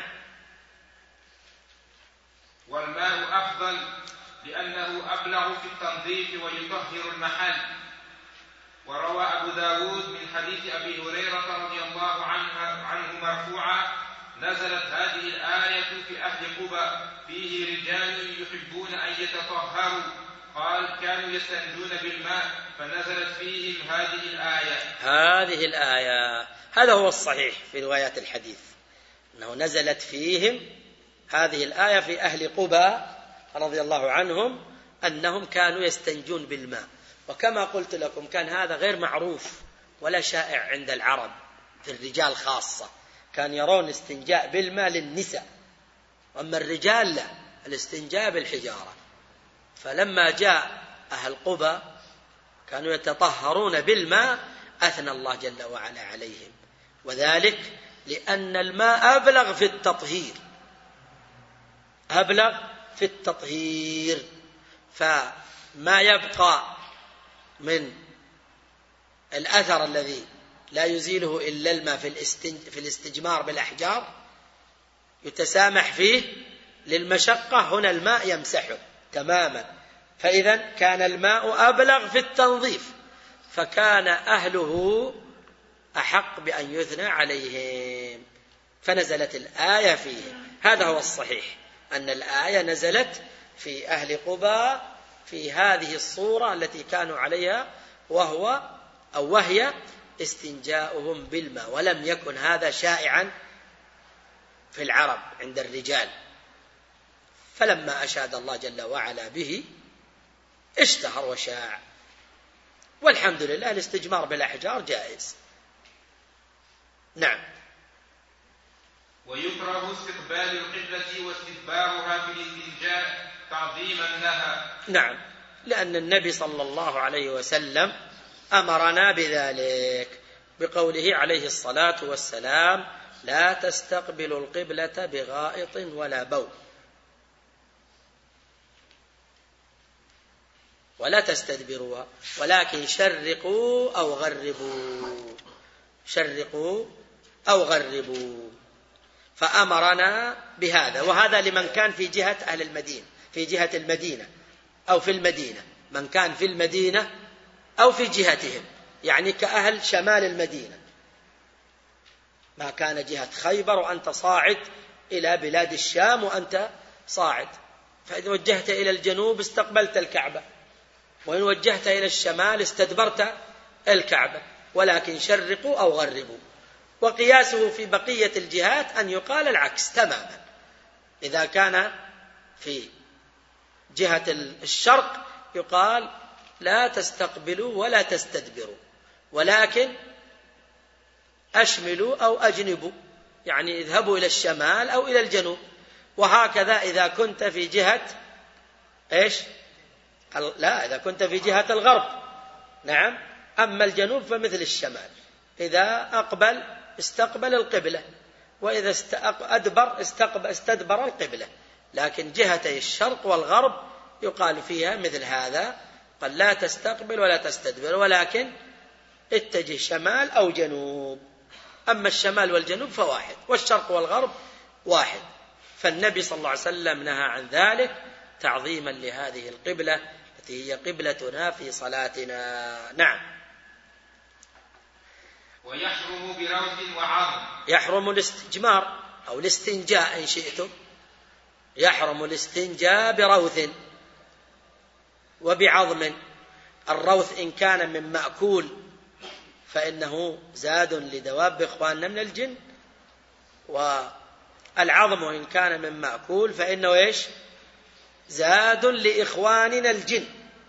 والماء أفضل لأنه أبلغ في التنظيف ويطهر المحل. وروى أبو داود من حديث أبي هريرة رضي الله عنه مرفوعا: نزلت هذه الآية في أهل قبى فيه رجال يحبون أن يتطهروا، قال: كانوا يستنجون بالماء فنزلت فيهم هذه الآية. هذا هو الصحيح في روايات الحديث، أنه نزلت فيهم هذه الآية في أهل قبى رضي الله عنهم أنهم كانوا يستنجون بالماء. وكما قلت لكم كان هذا غير معروف ولا شائع عند العرب، في الرجال خاصة كان يرون استنجاء بالماء للنساء، وأما الرجال لا، الاستنجاء بالحجارة. فلما جاء أهل قبى كانوا يتطهرون بالماء، أثنى الله جل وعلا عليهم، وذلك لأن الماء أبلغ في التطهير، فما يبقى من الأثر الذي لا يزيله إلا الماء في الاستجمار بالأحجار يتسامح فيه للمشقة، هنا الماء يمسحه تماما. فإذا كان الماء أبلغ في التنظيف، فكان أهله أحق بأن يثنى عليهم، فنزلت الآية فيهم. هذا هو الصحيح، أن الآية نزلت في أهل قبى في هذه الصورة التي كانوا عليها، وهي استنجاؤهم بالماء، ولم يكن هذا شائعا في العرب عند الرجال. فلما أشاد الله جل وعلا به اشتهر وشاع، والحمد لله الاستجمار بالأحجار جائز. نعم. ويكره استقبال القبلة واستدبارها في الاستنجاء تعظيما لها. نعم، لأن النبي صلى الله عليه وسلم أمرنا بذلك بقوله عليه الصلاة والسلام: لا تستقبلوا القبلة بغائط ولا بول ولا تستدبروها، ولكن شرقوا أو غربوا. فأمرنا بهذا، وهذا لمن كان في جهة أهل المدينة، في جهة المدينة أو في المدينة، من كان في المدينة أو في جهتهم، يعني كأهل شمال المدينة، ما كان جهة خيبر وأنت صاعد إلى بلاد الشام وأنت صاعد، فإذا وجهت إلى الجنوب استقبلت الكعبة، وإن وجهت إلى الشمال استدبرت الكعبة، ولكن شرقوا أو غربوا. وقياسه في بقية الجهات أن يقال العكس تماما، إذا كان في جهة الشرق يقال لا تستقبلوا ولا تستدبروا، ولكن أشملوا أو أجنبوا، يعني اذهبوا إلى الشمال أو إلى الجنوب. وهكذا إذا كنت في جهة إذا كنت في جهة الغرب، نعم. أما الجنوب فمثل الشمال، إذا أقبل استقبل القبلة، وإذا أدبر استدبر القبلة. لكن جهتي الشرق والغرب يقال فيها مثل هذا، قال لا تستقبل ولا تستدبر، ولكن اتجه شمال أو جنوب. أما الشمال والجنوب فواحد، والشرق والغرب واحد. فالنبي صلى الله عليه وسلم نهى عن ذلك تعظيما لهذه القبلة التي هي قبلتنا في صلاتنا. نعم. ويحرم بروث وعظم. يحرم الاستجمار أو الاستنجاء إن شئتم، يحرم الاستنجاء بروث وبعظم. الروث إن كان من مأكول فإنه زاد لدواب إخواننا من الجن، والعظم إن كان من مأكول فإنه إيش؟ زاد لإخواننا الجن،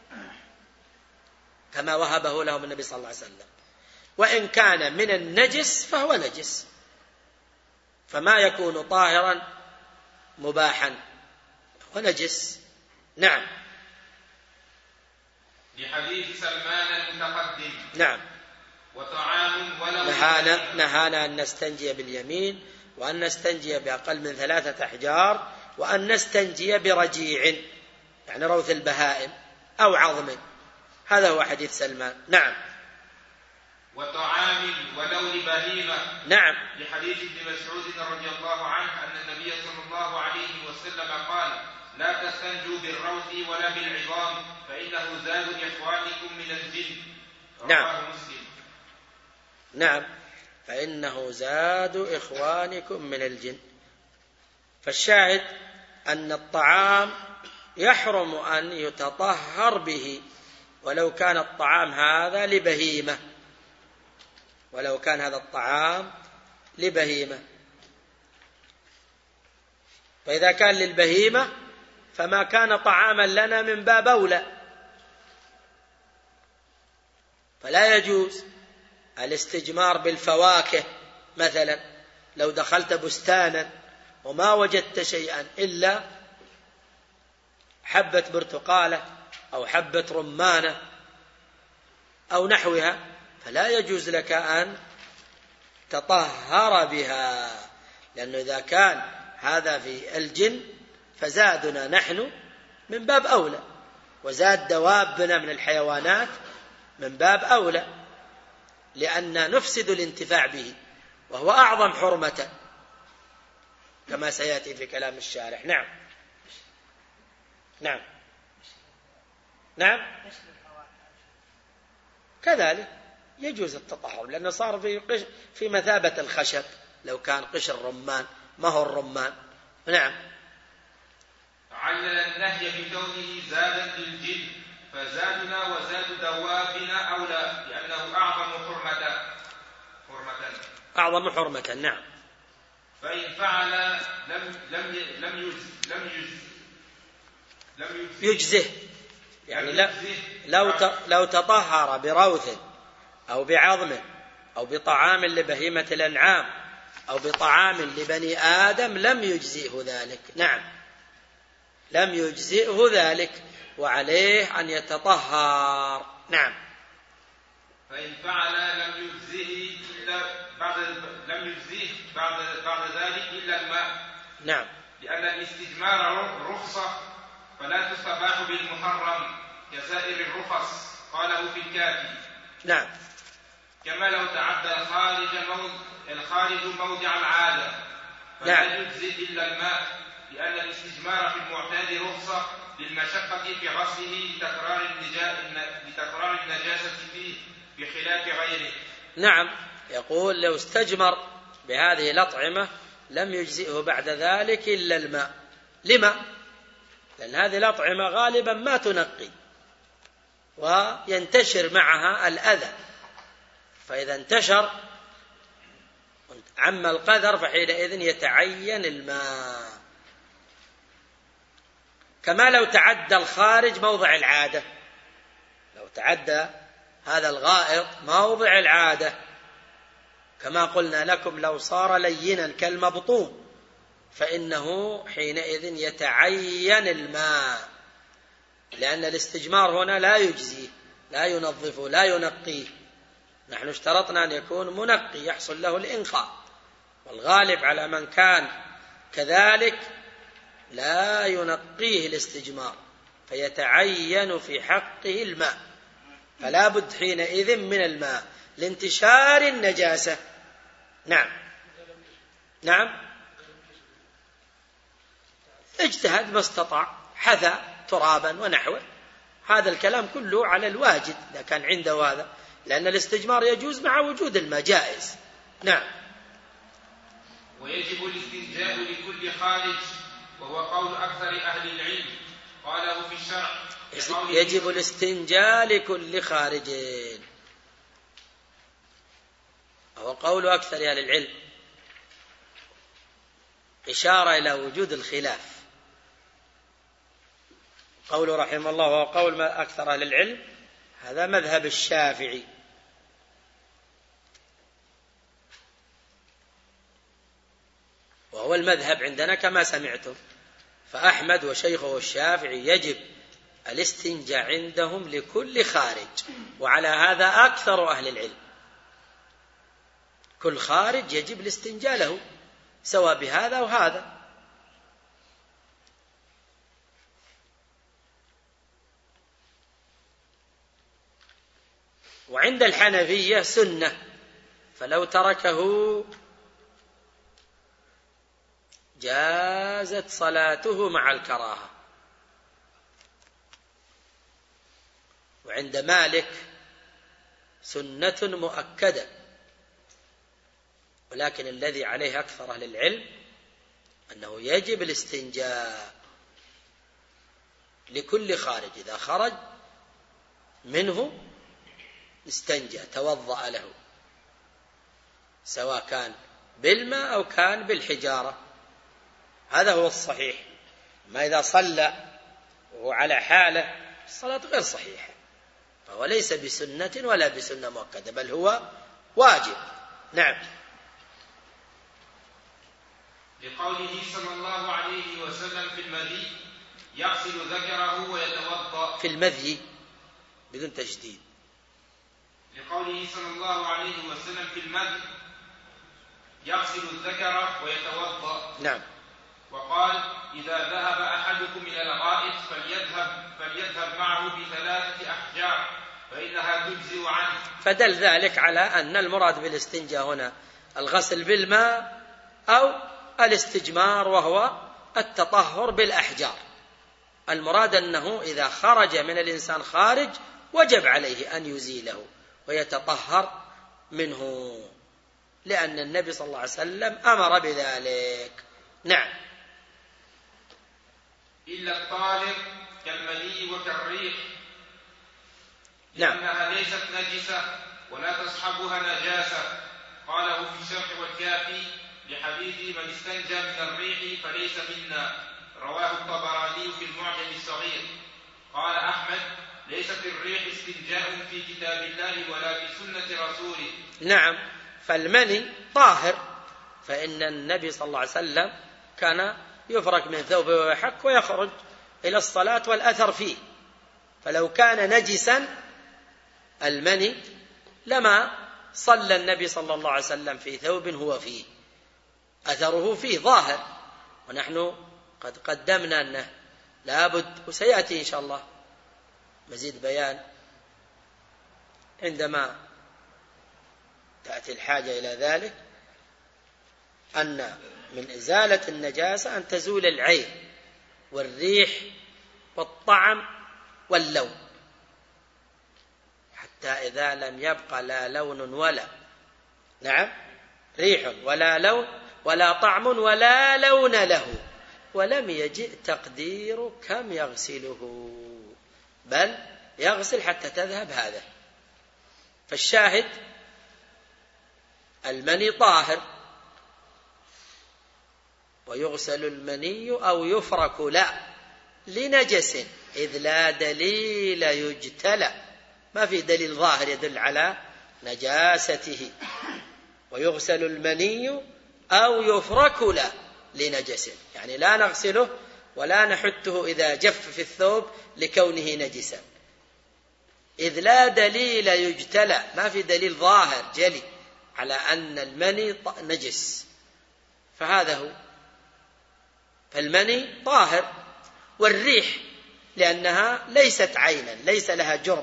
كما وهبه لهم النبي صلى الله عليه وسلم. وإن كان من النجس فهو نجس، فما يكون طاهرا مباحا ونجس. نعم. لحديث سلمان المتقدم. نعم. وطعام ولو نهانا أن نستنجي باليمين، وأن نستنجي بأقل من 3 أحجار، وأن نستنجي برجيع يعني روث البهائم أو عظم. هذا هو حديث سلمان. نعم. وطعام ولو لبهيمة. نعم. لحديث ابن مسعود رضي الله عنه أن النبي صلى الله عليه وسلم قال: لا تستنجوا بالروث ولا بالعظام فإنه زاد إخوانكم من الجن. رواه مسلم. نعم، فإنه زاد إخوانكم من الجن. فالشاهد أن الطعام يحرم أن يتطهر به ولو كان الطعام هذا لبهيمة، ولو كان هذا الطعام لبهيمة. فإذا كان للبهيمة فما كان طعاما لنا من باب أولى، فلا يجوز الاستجمار بالفواكه. مثلا لو دخلت بستانا وما وجدت شيئا إلا حبة برتقالة أو حبة رمانة أو نحوها، فلا يجوز لك أن تطهر بها، لأنه إذا كان هذا في الجن فزادنا نحن من باب أولى، وزاد دوابنا من الحيوانات من باب أولى، لأن نفسد الانتفاع به وهو أعظم حرمة كما سيأتي في كلام الشارح. نعم. نعم. نعم. كذلك يجوز التطهر، لأنه صار في مثابة الخشب، لو كان قشر رمان ما هو الرمان. نعم. علل النهي بكونه زادا للجن، فزادنا وزاد دوابنا أولى لأنه أعظم حرمة. أعظم حرمة. نعم. فإن فعل لم يجزه، يعني لو تطهر بروث أو بعظم أو بطعام لبهيمة الأنعام أو بطعام لبني آدم لم يجزئه ذلك. نعم، لم يجزئه ذلك، وعليه أن يتطهر. نعم. فإن فعل لم يجزئه بعد ذلك إلا الماء. نعم. لأن الاستجمار رخصة فلا تستباح بالمحرم كسائر الرخص، قاله في الكافي. نعم. كما لو تعدى الخارج موضع العادة فلا يجزئ إلا الماء، لأن الاستجمار في المعتاد رخصة للمشقة في غسله لتكرار النجاسة فيه بخلاف غيره. نعم. يقول لو استجمر بهذه الأطعمة لم يجزئه بعد ذلك إلا الماء. لما؟ لأن هذه الأطعمة غالبا ما تنقي وينتشر معها الأذى، فإذا انتشر عم القذر فحينئذ يتعين الماء. كما لو تعدى الخارج موضع العادة، لو تعدى هذا الغائط موضع العادة، كما قلنا لكم لو صار لينا كالمبطون فإنه حينئذ يتعين الماء، لأن الاستجمار هنا لا يجزيه، لا ينظفه، لا ينقيه. نحن اشترطنا أن يكون منقي يحصل له الإنقاء، والغالب على من كان كذلك لا ينقيه الاستجمار فيتعين في حقه الماء، فلا بد حينئذ من الماء لانتشار النجاسة. نعم. نعم. اجتهد ما استطاع، حثى ترابا ونحوه، هذا الكلام كله على الواجد إذا كان عنده هذا، لأن الاستجمار يجوز مع وجود الماء جائز. نعم. ويجب الاستنجاء لكل خارج وهو قول أكثر أهل العلم. قاله في الشرع يجب الاستنجاء لكل خارج، وهو قول أكثر أهل العلم، إشارة إلى وجود الخلاف. قوله رحمه الله وهو قول أكثر أهل العلم، هذا مذهب الشافعي، وهو المذهب عندنا كما سمعتم. فأحمد وشيخه الشافعي يجب الاستنجاء عندهم لكل خارج، وعلى هذا أكثر أهل العلم. كل خارج يجب الاستنجاء له، سواء بهذا وهذا. وعند الحنفية سنة، فلو تركه جازت صلاته مع الكراهة. وعند مالك سنة مؤكدة، ولكن الذي عليه أكثر أهل العلم أنه يجب الاستنجاء لكل خارج، إذا خرج منه استنجى، توضأ له، سواء كان بالماء أو كان بالحجارة. هذا هو الصحيح. ما إذا صلى وهو على حاله الصلاة غير صحيحة، فهو ليس بسنة ولا بسنة مؤكدة، بل هو واجب. نعم. لقوله صلى الله عليه وسلم في المذي يغسل ذكره ويتوضأ. في المذي بدون تشديد. لقوله صلى الله عليه وسلم في المذي يغسل الذكر ويتوضأ. نعم. وقال إذا ذهب أحدكم إلى الغائط فليذهب معه ب3 أحجار فإنها تجزئ عنه. فدل ذلك على أن المراد بالاستنجاء هنا الغسل بالماء أو الاستجمار، وهو التطهر بالأحجار. المراد أنه إذا خرج من الإنسان خارج وجب عليه أن يزيله ويتطهر منه، لأن النبي صلى الله عليه وسلم أمر بذلك. نعم. إلا الطاهر كالمني وكالريح، نعم. لأنها ليست نجسة ولا تصحبها نجاسة. قاله في الشرح والكافي لحديث من استنجى من الريح فليس منا، رواه الطبراني في المعجم الصغير. قال أحمد ليست الريح استنجاء في كتاب الله ولا في سنة رسوله. نعم. فالمني طاهر، فإن النبي صلى الله عليه وسلم كان يفرك من ثوبه ويحك ويخرج إلى الصلاة والأثر فيه، فلو كان نجسا المني لما صلى النبي صلى الله عليه وسلم في ثوب هو فيه أثره فيه ظاهر. ونحن قد قدمنا أنه لابد، وسيأتي إن شاء الله مزيد بيان عندما تأتي الحاجة إلى ذلك، أن من إزالة النجاسة أن تزول العين والريح والطعم واللون، حتى إذا لم يبقى لا لون ولا ريح ولا لون ولا طعم ولا لون له، ولم يجئ تقدير كم يغسله، بل يغسل حتى تذهب هذا. فالشاهد المني طاهر، ويغسل المني أو يفرك لا لنجس، إذ لا دليل يجتلى، ما في دليل ظاهر يدل على نجاسته. ويغسل المني أو يفرك لا لنجس، يعني لا نغسله ولا نحته إذا جف في الثوب لكونه نجسا، إذ لا دليل يجتلى، ما في دليل ظاهر جلي على أن المني نجس، فهذا هو. فالمني طاهر، والريح لأنها ليست عينا، ليس لها جرم،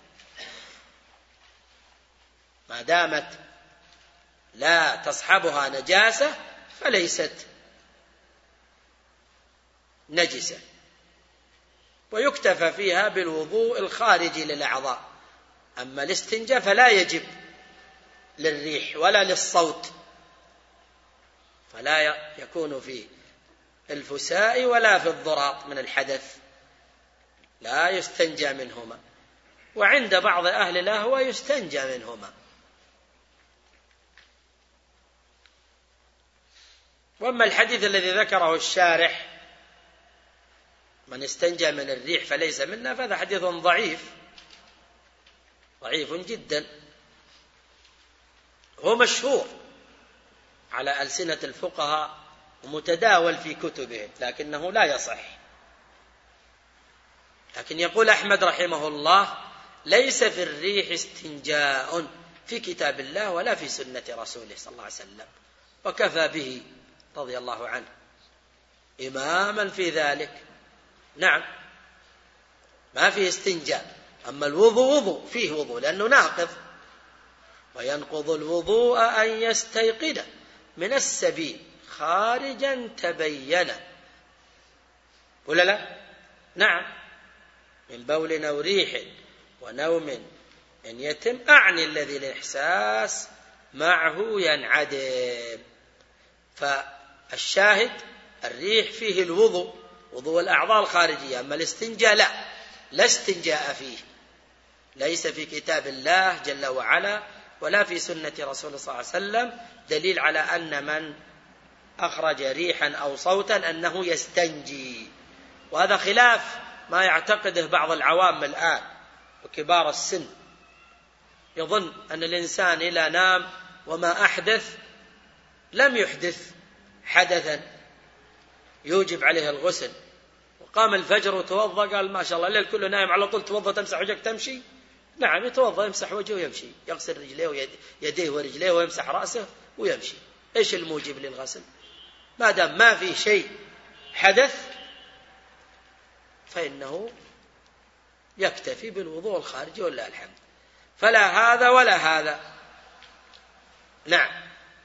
ما دامت لا تصحبها نجاسة فليست نجسة، ويكتفى فيها بالوضوء الخارجي للأعضاء. أما الاستنجاء فلا يجب للريح ولا للصوت، فلا يكون فيه الفساء ولا في الضراط من الحدث، لا يستنجى منهما، وعند بعض أهل الأهوى يستنجى منهما. وأما الحديث الذي ذكره الشارح من استنجى من الريح فليس منا، فهذا حديث ضعيف جدا، هو مشهور على ألسنة الفقهاء ومتداول في كتبهم، لكنه لا يصح. لكن يقول أحمد رحمه الله: ليس في الريح استنجاء في كتاب الله ولا في سنة رسوله صلى الله عليه وسلم، وكفى به رضي الله عنه إماما في ذلك. نعم، ما فيه استنجاء. أما الوضوء وضوء، فيه وضوء لأنه ناقض، وينقض الوضوء أن يستيقظ من السبيل خارجا تبين، ولا لا؟ نعم، من بول أو ريح ونوم إن يتم، أعني الذي الإحساس معه ينعدم. فالشاهد الريح فيه الوضوء، وضوء الأعضاء الخارجية. أما الاستنجاء لا استنجاء فيه، ليس في كتاب الله جل وعلا ولا في سنة رسول صلى الله عليه وسلم دليل على أن من أخرج ريحا أو صوتا أنه يستنجي. وهذا خلاف ما يعتقده بعض العوام الآن وكبار السن، يظن أن الإنسان إذا نام وما أحدث لم يحدث حدثا يوجب عليه الغسل، وقام الفجر وتوضأ قال ما شاء الله الليل كله نايم على طول، توضأ تمسح وجهك تمشي. نعم، يتوضأ يمسح وجهه ويمشي، يغسل رجليه ويديه ورجليه ويمسح رأسه ويمشي. إيش الموجب للغسل؟ ما دام ما في شيء حدث فإنه يكتفي بالوضوء الخارجي ولله الحمد، فلا هذا ولا هذا. نعم.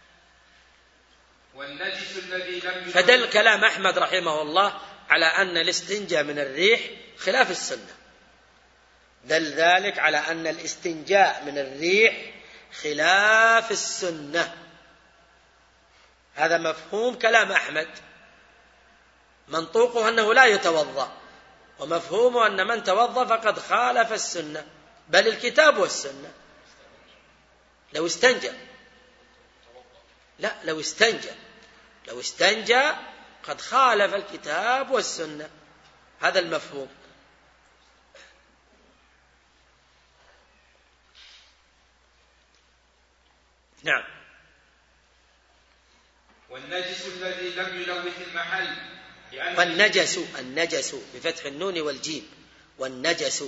والنجس الذي لم فدل كلام أحمد رحمه الله على أن الاستنجاء من الريح خلاف السنة، دل ذلك على أن الاستنجاء من الريح خلاف السنة. هذا مفهوم كلام أحمد، منطوقه أنه لا يتوضأ، ومفهومه أن من توضأ فقد خالف السنة، بل الكتاب والسنة. لو استنجى، لا، لو استنجى قد خالف الكتاب والسنة، هذا المفهوم. نعم. والنجس الذي لم يلوث المحل، النجس بفتح النون والجيم، والنجس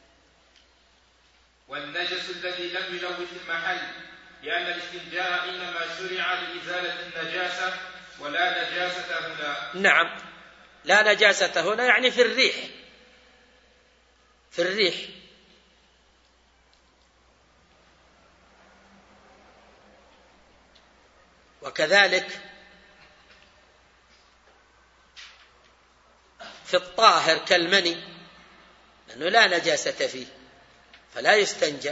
الذي لم يلوث المحل، لأن الاستنجاء إنما شرع لإزالة النجاسة ولا نجاسة هنا. نعم، لا نجاسة هنا يعني في الريح. وكذلك في الطاهر كالمني، لأنه لا نجاسة فيه فلا يستنجى،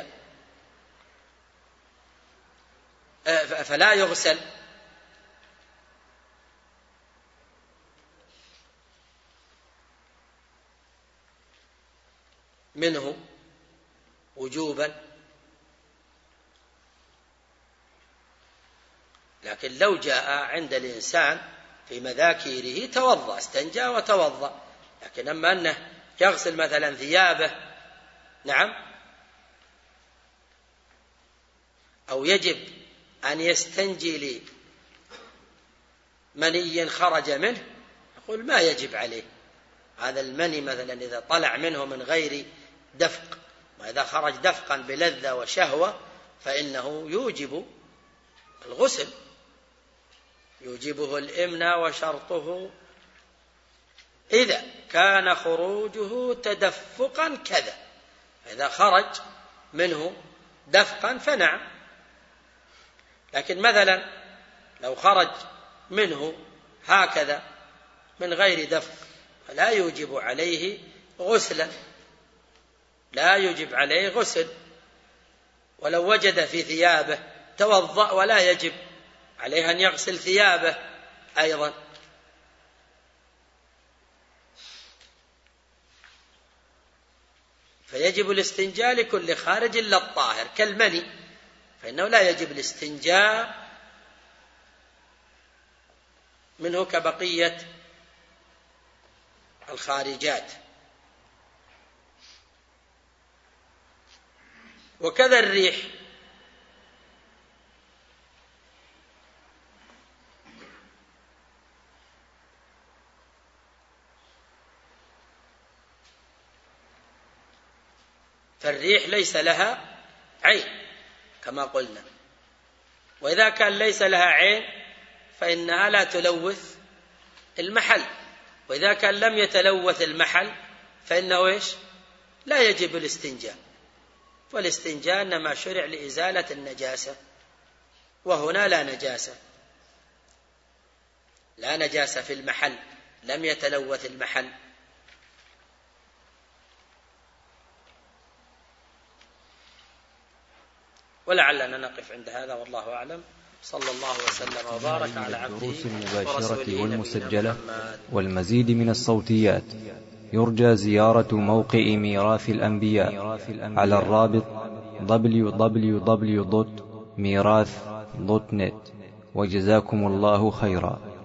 فلا يغسل. منه وجوبا. لكن لو جاء عند الإنسان في مذاكيره توضأ، استنجى وتوضأ، لكن أما أنه يغسل مثلا ثيابه، نعم، أو يجب أن يستنجي لمني خرج منه، يقول ما يجب عليه. هذا المني مثلا إذا طلع منه من غير دفق، وإذا خرج دفقا بلذة وشهوة فإنه يوجب الغسل، يوجبه الإمنى، وشرطه إذا كان خروجه تدفقا كذا. إذا خرج منه دفقا فنعم، لكن مثلا لو خرج منه هكذا من غير دفق فلا يوجب عليه غسلا، لا يوجب عليه غسل. ولو وجد في ثيابه توضأ ولا يجب عليه أن يغسل ثيابه أيضا. فيجب الاستنجاء لكل خارج إلا الطاهر كالمني، فإنه لا يجب الاستنجاء منه كبقية الخارجات. وكذا الريح، فالريح ليس لها عين كما قلنا، وإذا كان ليس لها عين فإنها لا تلوث المحل، وإذا كان لم يتلوث المحل فإنه إيش؟ لا يجب الاستنجاء، والاستنجاء إنما شرع لإزالة النجاسة، وهنا لا نجاسة في المحل، لم يتلوث المحل. ولعلنا نقف عند هذا والله أعلم. صلى الله وسلم وبارك على عبده الدروس المباشرة ورسوله والمسجلة والمزيد من الصوتيات يرجى زيارة موقع ميراث الأنبياء على الرابط www.mirath.net. وجزاكم الله خيرا.